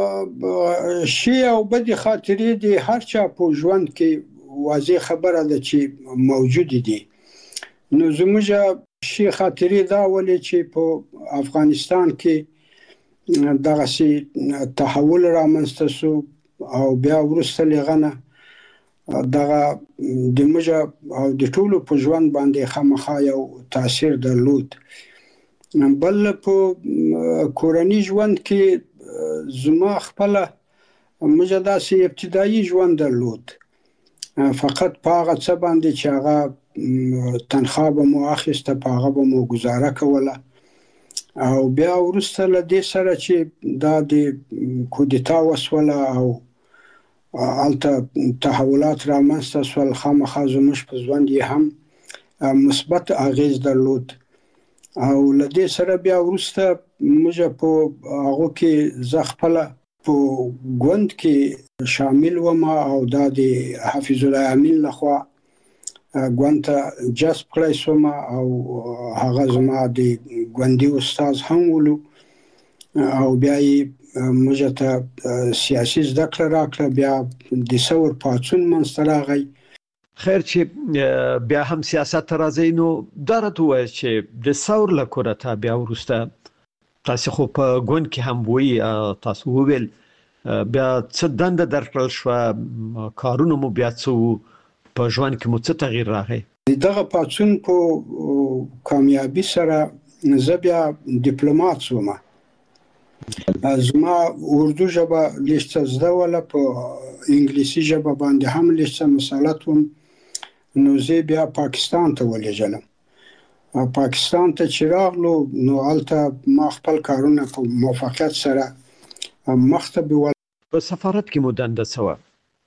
شی او بدې خاطرې دي هر چا په ژوند کې واضح خبره ده چې موجود دي. نو زموږ شی خاطرې دا ولې چې په افغانستان کې دغه سي تحول رامنځته شو او بیا وروسته لغنه دغه د موږ او د ټولو په ژوند باندې خامخا یو تاثیر درلود. بل په کورنی ژوند کې زما خپل موږ داسې ابتدایي ژوند درلود، فقط په هغه څه باندې چې هغه تنخواه به مو اخیسته، په هغه به مو ګزاره کوله. او بیا وروسته له دې سره چې دا د کودتا وسوله او هلته تحولات رامنځته شول، خامخا زموږ په ژوند یې هم مثبت اغیز درلود. او له دې سره بیا وروسته موږ په هغو کې زه خپله په ګوند کې شامل وم او دا د حفیظ الله امین لخوا ګوند ته جذب کړی شوم او هغه زما د ګوندي استاد هم ولو او بیا یې موږ ته سیاسي زده کړه راکړه. بیا د ثور پاڅون منځته راغی. خیر چې بیا هم سیاست ته راځئ، نو دا راته ووایه چې د ثور له کورته بیا وروسته تاسې خو په ګوند کې هم وایي، تاسو وویل بیا څه دنده درکړل شوه، کارونه مو بیا څه وو، په ژوند کې مو څه تغییر راغی؟ دغه پاڅون په کامیابي سره زه بیا ډیپلومات شوم. زما اردو ژبه لږ څه زده وله، په انګلیسي ژبه باندې هم لږ څه مسلط وم. نو زه بیا پاکستان ته ولېږلم. پاکستان ته چې راغلو نو هلته ما خپل کارونه په موفقیت سره مخته بیول. په سفارت کې مو دنده څه وه؟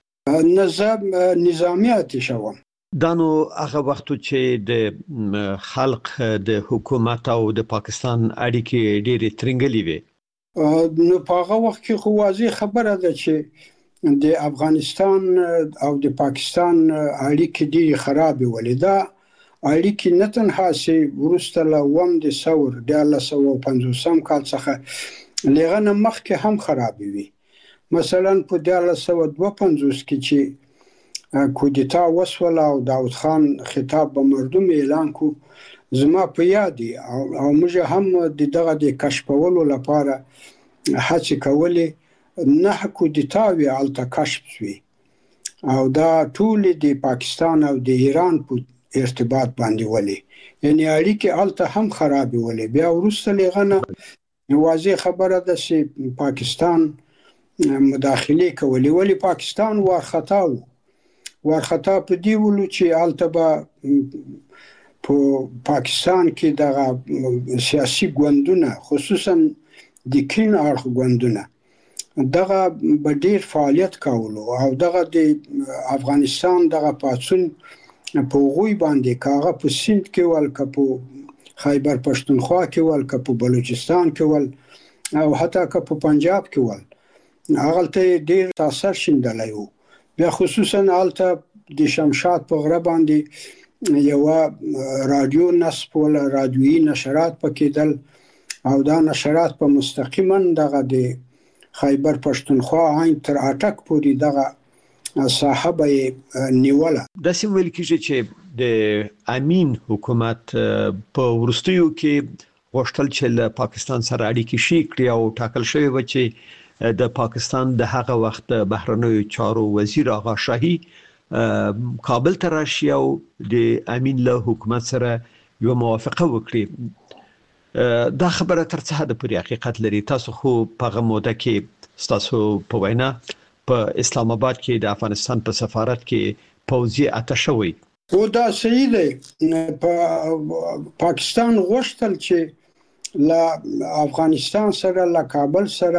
نظامي اتشه وم. دا نو هغه وختو چې د خلق د حکومت او د پاکستان اړیکې ډېرې ترنګلې وې. نو په هغه وخت کې خو واضح خبره ده چې د افغانستان او د پاکستان اړیکې ډېرې خرابې ولې. دا اړیکې نه تنها چې وروسته له اووم د ثور 1950 کال څخه لغنه مخکې هم خرابې وي. مثلا په 1952 کې چې کودتا وسوله او داود خان خطاب به مردم اعلان کو، زما په یاد دي او موږ هم دغه د کشفولو لپاره هڅې کولې. 9 کودتاوې هلته کشف شوې او دا ټولې د پاکستان او د ایران په ارتباط باندې ولې، یعنی اړیکې هلته هم خرابې ولې. بیا وروسته لغنه واضح خبره ده چې پاکستان مداخله کولې. ولې پاکستان وارخطا و. وارخطا په دې ولو چې هلته به په پاکستان کې دغه سیاسي ګوندونه، خصوصا د کین اړخ ګوندونه، دغه به ډیر فعالیت کولو او دغه د افغانستان دغه پاڅون په هغوی باندې که هغه په سیند کې ول، که په خیبر پښتونخوا کې ول، که په بلوچستان کې ول او حتی که په پنجاب کې ول، هغلته ډیر تاثیر شیندلی و. بیا خصوصا هلته د شمشاد په غره باندې یوه رادیو نصب وله، رادیویي نشرات پکې دل او دا نشرات په مستقیما دغه د خیبر پښتونخوا عین تر اټک پورې دغه ساحه به نیوله. داسې ویل کېږي چې د امین حکومت په وروستیو کې غوښتل چې له پاکستان سره اړیکې ښې کړي او ټاکل شوی و چې د پاکستان د هغه وخت بهرنیو چارو وزیر آغا شاهي کابل ته راشي او د امین له حکومت سره یو موافقه وکړي. دا خبره تر څه حده پورې حقیقت لري؟ تاسو خو په هغه موده کې ستاسو په وینا په اسلام آباد کې د افغانستان په سفارت کې پوځي اتشه وئ. او دا صحیح دی. په پاکستان غوښتل چې له افغانستان سره له کابل سره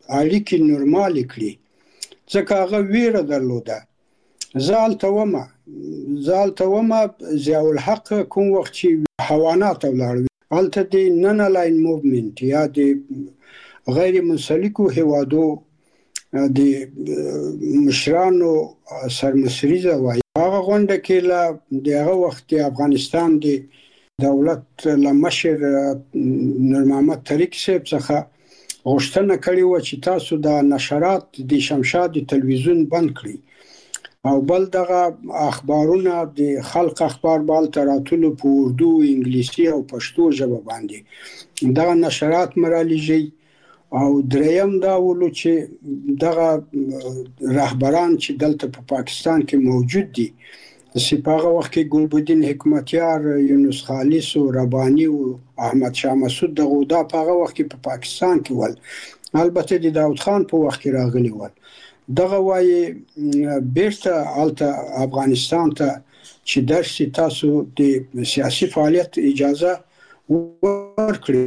اړیکې نورمال کړي ځکه هغه ویره درلوده. زالته ومه ضیاء الحق کوم وخت چې حیوانات ولاړ هلته د نن الاین موومنټ یا د غیر منسلکو هیوادو د مشرانو سرمسریزه وایي هغه غونډه کې له دغه وخت افغانستان د دولت له مشر نور محمد طریق صاحب څخه غوښتنه کړې وه چې تاسو د نشرات د شمشاد تلویزیون بند کړئ او بل دغه اخبارونه د خلق اخبار بالته راتلو په اردو انګلیسي او پښتو ژبه باندې دغه نشرات مرالیږي او دریم دا ولو چې دغه رهبران چې دلته په پاکستان کې موجود دي سپاغه وخت کې ګلبدین حکمتیار یونس خالص او ربانی او احمد شاه مسعود دغه د هغه وخت کې په پاکستان کې ول البته د داود خان په وخت کې راغلی ول دغه وایي بیرته الته افغانستان ته چې درسي تاسو د سیاسي فعالیت اجازه ورکړي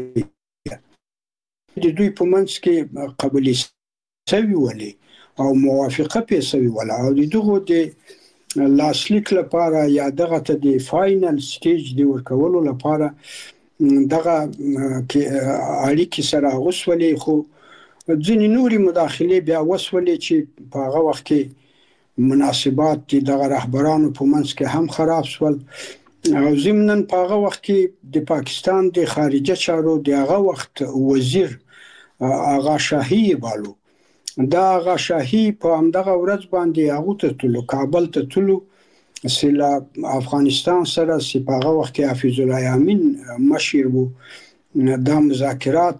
د دوی په منځ کې قبلي سوي ولې او موافقه پې سوي ولا او دغه د لاسلیک لپاره یا دغه ته د فاینل سټیج دی ورکولو لپاره دغه اړیکې سره غوسولې خو ځینې نوري مداخلې بیا وسولې چې په هغه وخت کې مناسبات دغه رهبرانو په منځ کې هم خراب شول او ضمناً په هغه وخت کې د پاکستان د خارجه چارو د هغه وخت وزیر آغا شاهي بالو دا آغا شاهي په همدغه ورځ باندې هغه ته تلو کابل ته تلو سلا افغانستان سره په هغه وخت کې حفیظ الله یامین مشر وو دا مذاکرات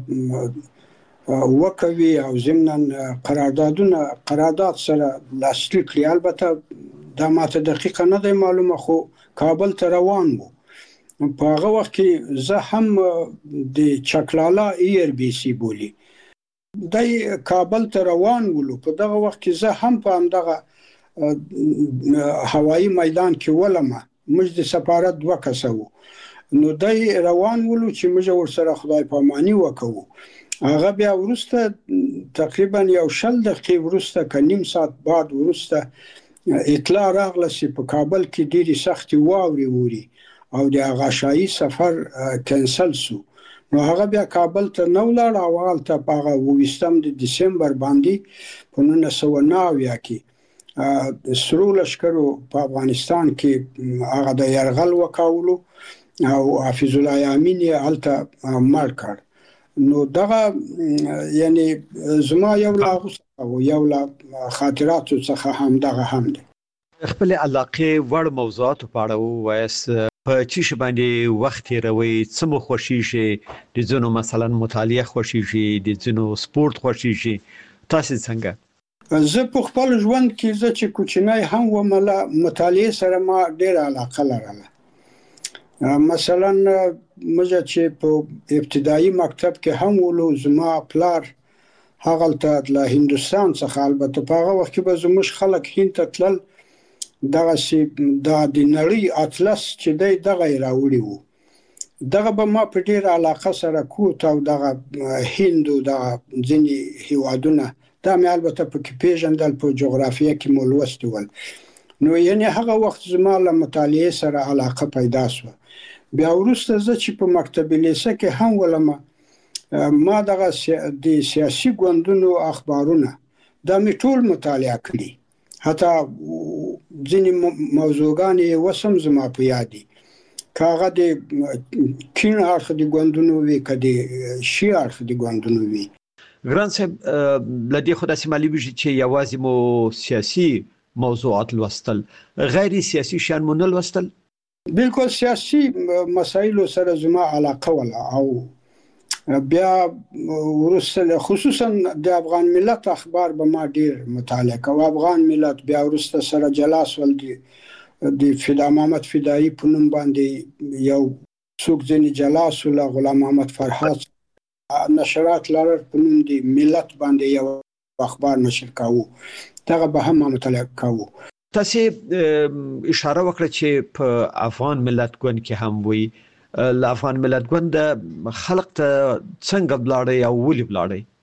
وکوي او ضمناً قرارداد سره لاسلیک کړي البته دا ماته دقیقه نه دی معلومه خو کابل ته روان وو په هغه وخت کې زه هم د چکلالا ایر بي سي بولی د کابل ته روان ولو په دغه وخت کې زه هم په همدغه هوایي میدان کې ولمه موږ د سفارت دوه کسه وو نو دای روان ولو چې موږ ورسره خدای پاماني وکړو هغه بیا ورسته تقریبا یو 10 دقیقې ورسته که نیم ساعت بعد ورسته اطلاع راغله چې په کابل کې ډېرې سختې واورې ووري او د آغا شاهي سفر کینسل شو نو هغه بیا کابل ته نه ولاړ او هلته په هغه 28 د دسمبر باندې په 1990 کې سرو لښکرو په افغانستان کې هغه د یرغل وکولو او حفیظ الله یامین یې هلته مړ کړ نو دغه یعنی زما یو لا خاطراتو څخه هم دغه هم دی خپل علاقه وړ موضوعات په اړه وایس په چی شي باندې وخت روي څمو خوشي شي د زونو مثلا مطالعه خوشي شي د زونو سپورت خوشي شي تاسو څنګه زه په خپل ژوند کې زه چې کوچنی هم ومله مطالعه سره ما ډېر علاقه لرله مثلا موږ چې په ابتدایي مکتب کې هم ولو زما پلار هغه ته د هندستان څخه البته په هغه وخت کې به زموږ خلک هند ته تلل دغه چې د نړۍ اطلس چې دغه راوړي وو دغه به ما په ډېر علاقه سره کوت او دغه هند او دغه ځینې هیوادونه دا مې البته په کې پیژندل په جغرافیه کې مو لوستي ول نو یعنی هغه وخت زما له مطالعې سره علاقه پیدا شوه بیا وروسته زه چې په مکتب لیسه کې هم ولمه ما دغه د سیاسي ګوندونو اخبارونه دا مې ټول مطالعه کړي حتی ځینې موضوعګانې وسم زما په یاد دي که هغه د کیڼ اړخ د ګوندونو وي که د ښي اړخ د ګوندونو وي ګران صاحب له دې خو داسې معلومېږي چې یوازې مو سیاسي موضوعات لوستل غیر سیاسي شیان مو نه لوستل بالکل سیاسي مسایلو سره زما علاقه ولا او بیا ورسته خصوصا د افغان ملت اخبار به ما ډیر مطالعه کوم افغان ملت بیا ورسته سره جلاس ول د فدا محمد فدایی په نوم باندې یو څوک ځنې جلاس ول غلام محمد فرحات نشرات لرر په نوم د ملت باندې یو اخبار نشر کاوه دغه به هم مطالعه کاوه تاسو اشاره وکړه چې په افغان ملت ګوند کې هم وي افغان ملت ګوند خلق ته څنګه بلاړی او ولې بلاړی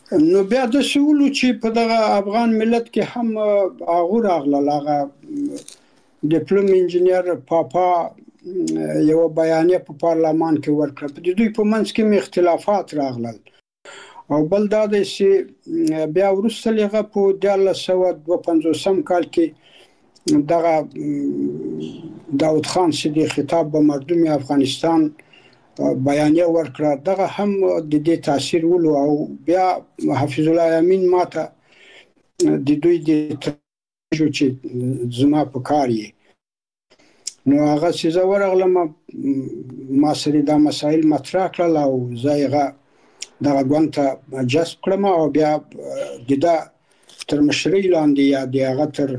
نو بیا د سولو چې په دغه افغان ملت کې هم هغه راغله هغه ډیپلوم انجینیر پاپا یو بیانیه په پارلمان کې ورکړه په دوی په منځ کې اختلافات راغلل او بل دا دی چې بیا وروسته لغه په 1952 کال کې دغه داود خان صدیق خطاب به مردم افغانستان بیانیه ورکړه دغه هم د دې تاثیر ولو او بیا حفیظ الله امین ماته د دوی د چې زما په کار یې نو هغه چې زه ورغلم ما سره دا مسایل مطرح کړل او زه هغه دغه ګوند ته جذب کړم او بیا د تر مشرۍ لاندې یا د هغه تر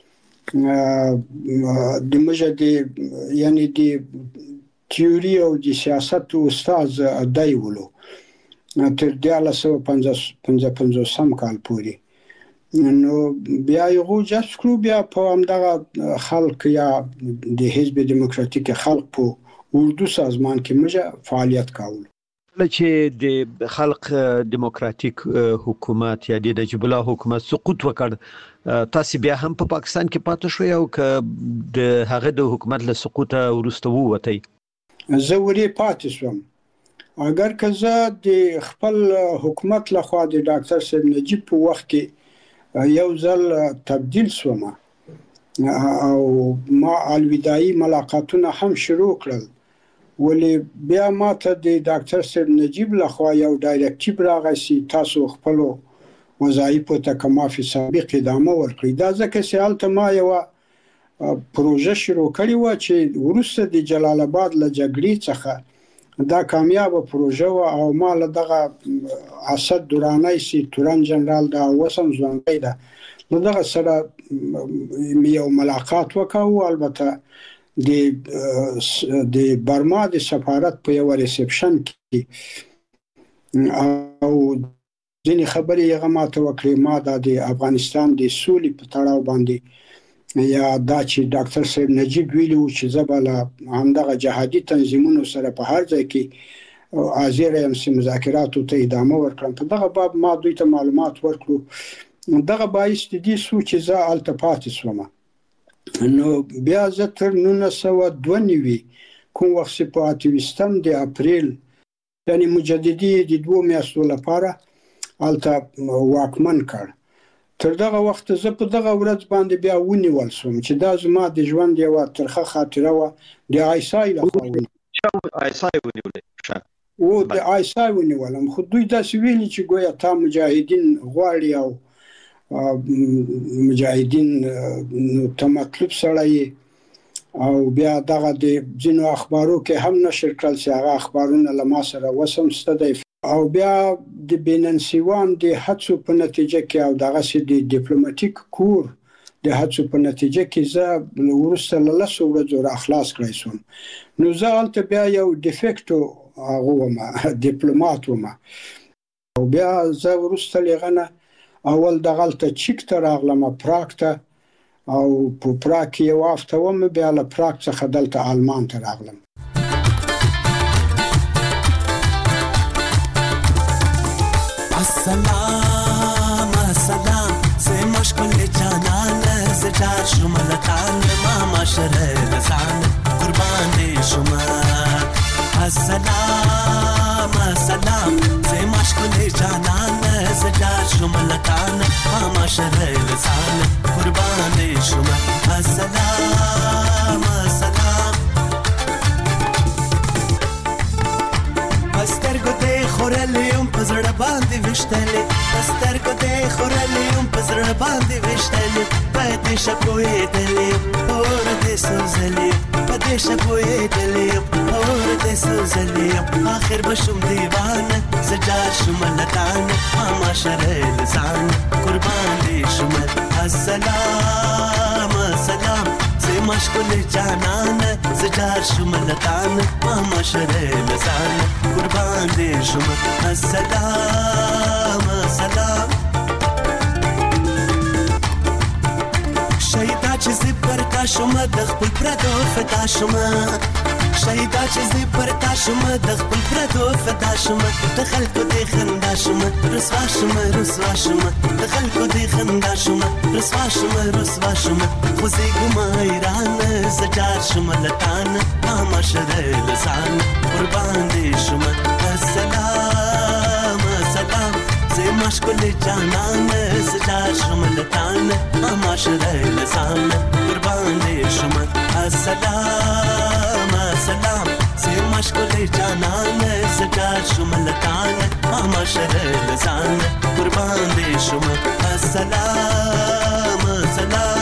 د مجد یعنی د تیوري او د سیاست استاد دی ولو تر 1955 کال پورې نو بیا یو جذب کړو بیا په همدغه خلق یا د حزب دموکراتیک خلق په اردو سازمان کې مجه فعالیت کاول چې د خلق دموکراتیک حکومت یا د نجیب الله حکومت سقوط وکړ تاسو بیا هم په پاکستان کې پاتې شوی او ک د هغه د حکومت له سقوط وروسته ووتی زه ورې پاتې شوم اگر که زه د خپل حکومت لخوا د ډاکټر صاحب نجیب په وخت کې یو ځل تبدیل شوم او ما الوداعي ملاقاتونه هم شروع کړل ولی بیا ماته د ډاکټر صاحب نجیب لخوا یو ډایرکټیو راغی چې تاسو خپل وظایفو ته کما فی سابق ادامه ورکړئ دا ځکه چې هلته ما یو پروژه شروع کړې وه چې وروسته د جلال آباد له جګړې څخه دا کامیابه پروژه وه او ما له دغه اسد درانی چې تورن جنرال دا وسم ځوانګی ده نو دغه سره یو ملاقات وکړو البته د برما د سفارت په یو ریسپشن کې او ځینې خبرې هغه ماته وکړې ما د افغانستان د سولې په تړاو باندې یا دا چې ډاکټر صاحب نجیب ویلي و چې زه به له همدغه جهادي تنظیمونو سره په هر ځای کې حاضر یم چې مذاکراتو ته ادامه ورکړم په دغه باب ما دوی ته معلومات ورکړو دغه باعث د دې شو چې زه هلته پاتې شوم نو بیا زه تر 1992 کوم وخت چې په 28 د اپریل یعنی مجددي د 2 میاشتو لپاره هلته واکمن کړ تر دغه وخت زه په دغه ورځ باندې بیا ونیول شوم چې دا زما د ژوند یوه ترخه خاطره وه د آیسای لخوا او د آیسای ونیولم خو دوی داسې ویلي چې ګویا تا مجاهدین غواړي او مجاهدین ته مطلوب سړی او بیا دغه د ځینو اخبارو کې هم نشر کړل چې هغه اخبارونه له ما سره وسمسته دی او بیا د بیننسیوان د هڅو په نتیجه کې او دغسې د ډیپلوماټیک کور د هڅو په نتیجه کې زه وروسته له 10 ورځو را خلاص کړی شوم نو زه هلته بیا یو ډیفیکټو هغه ومه ډیپلومات ومه او بیا زه وروسته له هغه نه اول دغلته چیک ته راغلم پراګ ته او په پراګ کې یو هفته ومه بیا له پراګ څخه دلته آلمان ته راغلم السلام السلام زي مشكل جانان زجار شملتان ماما شرل لسان قربان دي شما السلام السلام زي مشكل جانان زجار شملتان ماما شرل لسان قربان دي شما السلام السلام استرګو دې خورلیم په زړه باندې وشتلې استرګو دې خورلیم په زړه باندې وشتلې په دې شپوي دلې اور دې سوزلې په دې شپوي دلې اور دې سوزلې اخر بشم دیوان سجار شملتان ما شرل لسان قربان دې شم السلام السلام زي مشكل جانان زجار شملتان ماما شرل لسان قربان دي شم السلام السلام شهيدا چې زی پرتا شم د خپل پردو فدا شم شهيدا چې زی پرتا شم د خپل پردو فدا شم د خلکو د خندا شم رسوا شم د خلکو د خندا شم رسوا شم خو زه ګم ایران زجار شم لتان معاشر لسان قربان دي شم السلام سلام زي مشكل جانان زجار شم لتان معاشر لسان قربان دي شم السلام سلام زي مشكل جانان زجار شم لتان معاشر لسان قربان دي شم السلام سلام